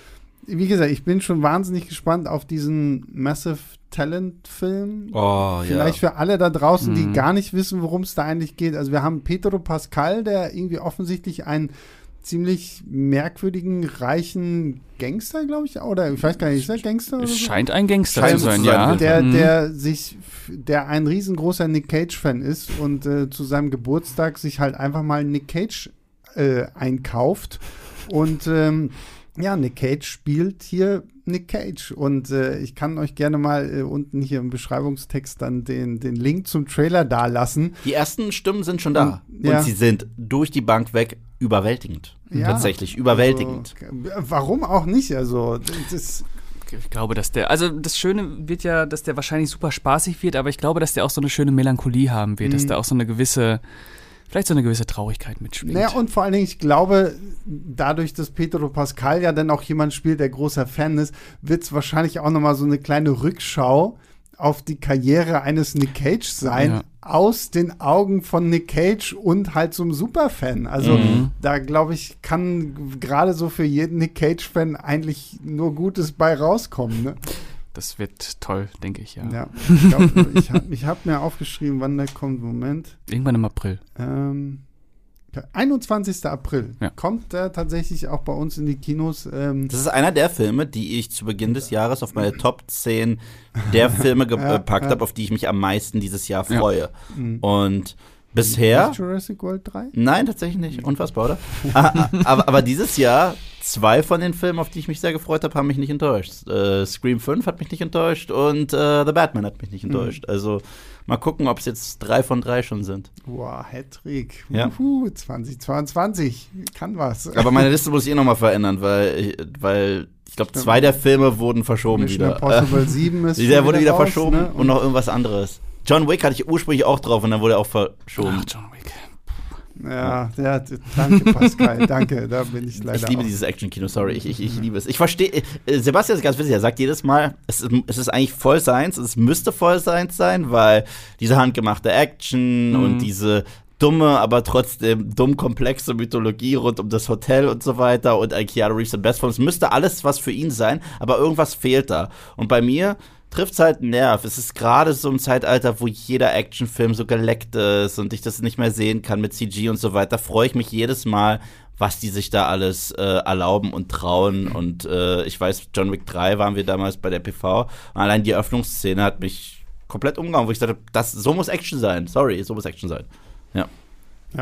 wie gesagt, ich bin schon wahnsinnig gespannt auf diesen Massive Talent-Film. Oh, Vielleicht ja. für alle da draußen, mhm. die gar nicht wissen, worum es da eigentlich geht. Also wir haben Pedro Pascal, der irgendwie offensichtlich einen ziemlich merkwürdigen, reichen Gangster, glaube ich, oder ich weiß gar nicht, ist er Gangster? Oder Es so? scheint ein Gangster Scheint zu sein, zu sein, ja. Der, Mhm. der sich, der ein riesengroßer Nick Cage-Fan ist und äh, zu seinem Geburtstag sich halt einfach mal Nick Cage äh, einkauft und ähm, ja, Nick Cage spielt hier Nick Cage und äh, ich kann euch gerne mal äh, unten hier im Beschreibungstext dann den, den Link zum Trailer dalassen. Die ersten Stimmen sind schon da und, ja. und sie sind durch die Bank weg überwältigend. Ja, Tatsächlich überwältigend. Also, warum auch nicht? Also das Ich glaube, dass der, also das Schöne wird ja, dass der wahrscheinlich super spaßig wird, aber ich glaube, dass der auch so eine schöne Melancholie haben wird, mhm. dass der auch so eine gewisse, vielleicht so eine gewisse Traurigkeit mitschwingt. Naja, und vor allen Dingen, ich glaube, dadurch, dass Pedro Pascal ja dann auch jemand spielt, der großer Fan ist, wird es wahrscheinlich auch nochmal so eine kleine Rückschau auf die Karriere eines Nick Cage sein, ja. aus den Augen von Nick Cage und halt so einem Superfan. Also Mhm. da, glaube ich, kann gerade so für jeden Nick Cage-Fan eigentlich nur Gutes bei rauskommen, ne? Das wird toll, denke ich, ja. Ja, ich glaube, ich habe ich hab mir aufgeschrieben, wann der kommt. Moment. Irgendwann im April. Ähm, einundzwanzigster April Ja. kommt der tatsächlich auch bei uns in die Kinos. Ähm, Das ist einer der Filme, die ich zu Beginn des Jahres auf meine Top zehn der Filme Ja, gepackt ja. habe, auf die ich mich am meisten dieses Jahr Ja. freue. Mhm. Und bisher Nicht Jurassic World drei? Nein, tatsächlich nicht. Unfassbar, oder? Ah, aber, aber dieses Jahr, zwei von den Filmen, auf die ich mich sehr gefreut habe, haben mich nicht enttäuscht. Äh, Scream fünf hat mich nicht enttäuscht und äh, The Batman hat mich nicht enttäuscht. Mhm. Also mal gucken, ob es jetzt drei von drei schon sind. Wow, Hattrick. Ja. Uhu, zwanzig zweiundzwanzig. Kann was. Aber meine Liste muss ich eh nochmal verändern, weil, weil ich glaube, zwei der Filme wurden verschoben Mission wieder. Impossible sieben ist Der schon wurde wieder raus, verschoben ne? und noch irgendwas anderes. John Wick hatte ich ursprünglich auch drauf und dann wurde er auch verschoben. Ach, John Wick. Ja, der, danke Pascal, danke, da bin ich leider Ich liebe auch. dieses Action-Kino, sorry, ich, ich, ich liebe es. Ich verstehe, äh, Sebastian ist ganz witzig, er sagt jedes Mal, es ist, es ist eigentlich voll seins, es müsste voll seins sein, weil diese handgemachte Action Mhm. und diese dumme, aber trotzdem dumm komplexe Mythologie rund um das Hotel und so weiter und ein Keanu Reeves in Bestform, es müsste alles was für ihn sein, aber irgendwas fehlt da. Und bei mir trifft's halt einen Nerv. Es ist gerade so im Zeitalter, wo jeder Actionfilm so geleckt ist und ich das nicht mehr sehen kann mit C G und so weiter, freue ich mich jedes Mal, was die sich da alles äh, erlauben und trauen. Und äh, ich weiß, John Wick drei waren wir damals bei der P V und allein die Eröffnungsszene hat mich komplett umgehauen, wo ich dachte, das, so muss Action sein. Sorry, so muss Action sein. Ja. Ja,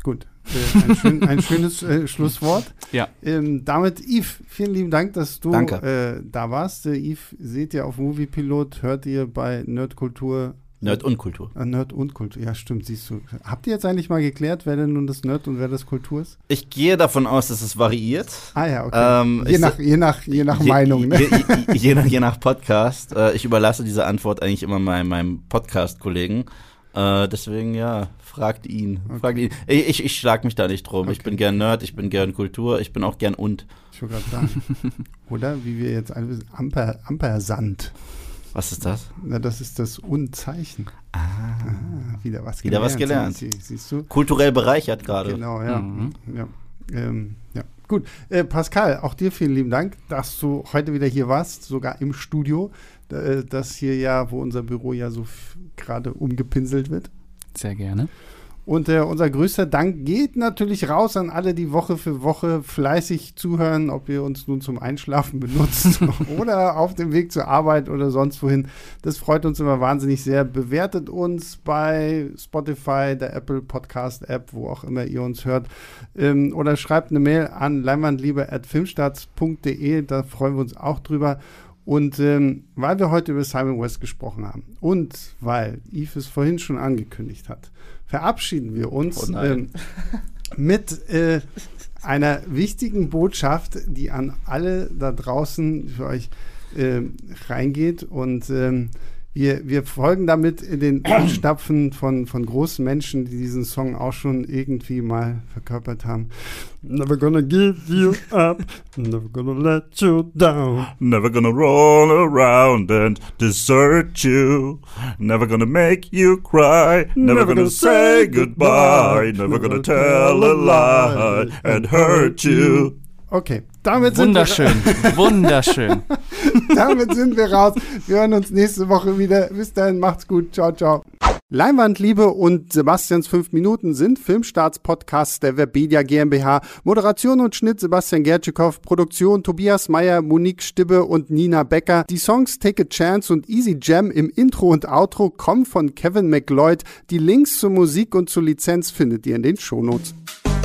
Gut. Äh, ein, schön, ein schönes äh, Schlusswort. Ja. Ähm, damit, Yves, vielen lieben Dank, dass du Danke. äh, da warst. Äh, Yves, seht ihr auf Moviepilot, hört ihr bei Nerdkultur. Nerd und Kultur. Äh, Nerd und Kultur, ja stimmt, siehst du. Habt ihr jetzt eigentlich mal geklärt, wer denn nun das Nerd und wer das Kultur ist? Ich gehe davon aus, dass es variiert. Ah ja, okay. Ähm, je, ich- nach, je, nach, je nach Je- Meinung, ne? Je, je, je, nach, je nach Podcast. Äh, ich überlasse diese Antwort eigentlich immer meinem, meinem Podcast-Kollegen. Äh, deswegen, ja, fragt ihn. Okay. Fragt ihn. Ich, ich, ich schlag mich da nicht drum. Ich Okay. bin gern Nerd, ich bin gern Kultur, ich bin auch gern und. Ich wollte gerade sagen. Oder wie wir jetzt alle wissen, Amper, Ampersand. Was ist das? Na, das ist das Und-Zeichen. Ah. Ah, wieder was Wieder gelernt. was gelernt. Sie, siehst du? Kulturell bereichert gerade. Genau, ja. Mhm. ja. Ähm, ja. Gut, äh, Pascal, auch dir vielen lieben Dank, dass du heute wieder hier warst, sogar im Studio, äh, das hier ja, wo unser Büro ja so f- gerade umgepinselt wird. Sehr gerne. Und äh, unser größter Dank geht natürlich raus an alle, die Woche für Woche fleißig zuhören, ob ihr uns nun zum Einschlafen benutzt oder auf dem Weg zur Arbeit oder sonst wohin. Das freut uns immer wahnsinnig sehr. Bewertet uns bei Spotify, der Apple Podcast App, wo auch immer ihr uns hört. Ähm, oder schreibt eine Mail an leinwandliebe at filmstarts punkt de, da freuen wir uns auch drüber. Und ähm, weil wir heute über Simon West gesprochen haben und weil Yves es vorhin schon angekündigt hat, verabschieden wir uns Oh nein. ähm, mit äh, einer wichtigen Botschaft, die an alle da draußen für euch ähm, reingeht. Und ähm, wir, wir folgen damit in den Fußstapfen von, von großen Menschen, die diesen Song auch schon irgendwie mal verkörpert haben. Never gonna give you up, never gonna let you down. Never gonna roll around and desert you. Never gonna make you cry. Never gonna say goodbye. Never gonna tell a lie and hurt you. Okay, damit Wunderschön, wunderschön. Sind wir, damit sind wir raus. Wir hören uns nächste Woche wieder. Bis dahin, macht's gut. Ciao, ciao. Leinwandliebe und Sebastians fünf Minuten sind Filmstarts-Podcasts der Webedia GmbH. Moderation und Schnitt Sebastian Gertschikow. Produktion Tobias Meyer, Monique Stibbe und Nina Becker. Die Songs Take a Chance und Easy Jam im Intro und Outro kommen von Kevin MacLeod. Die Links zur Musik und zur Lizenz findet ihr in den Shownotes.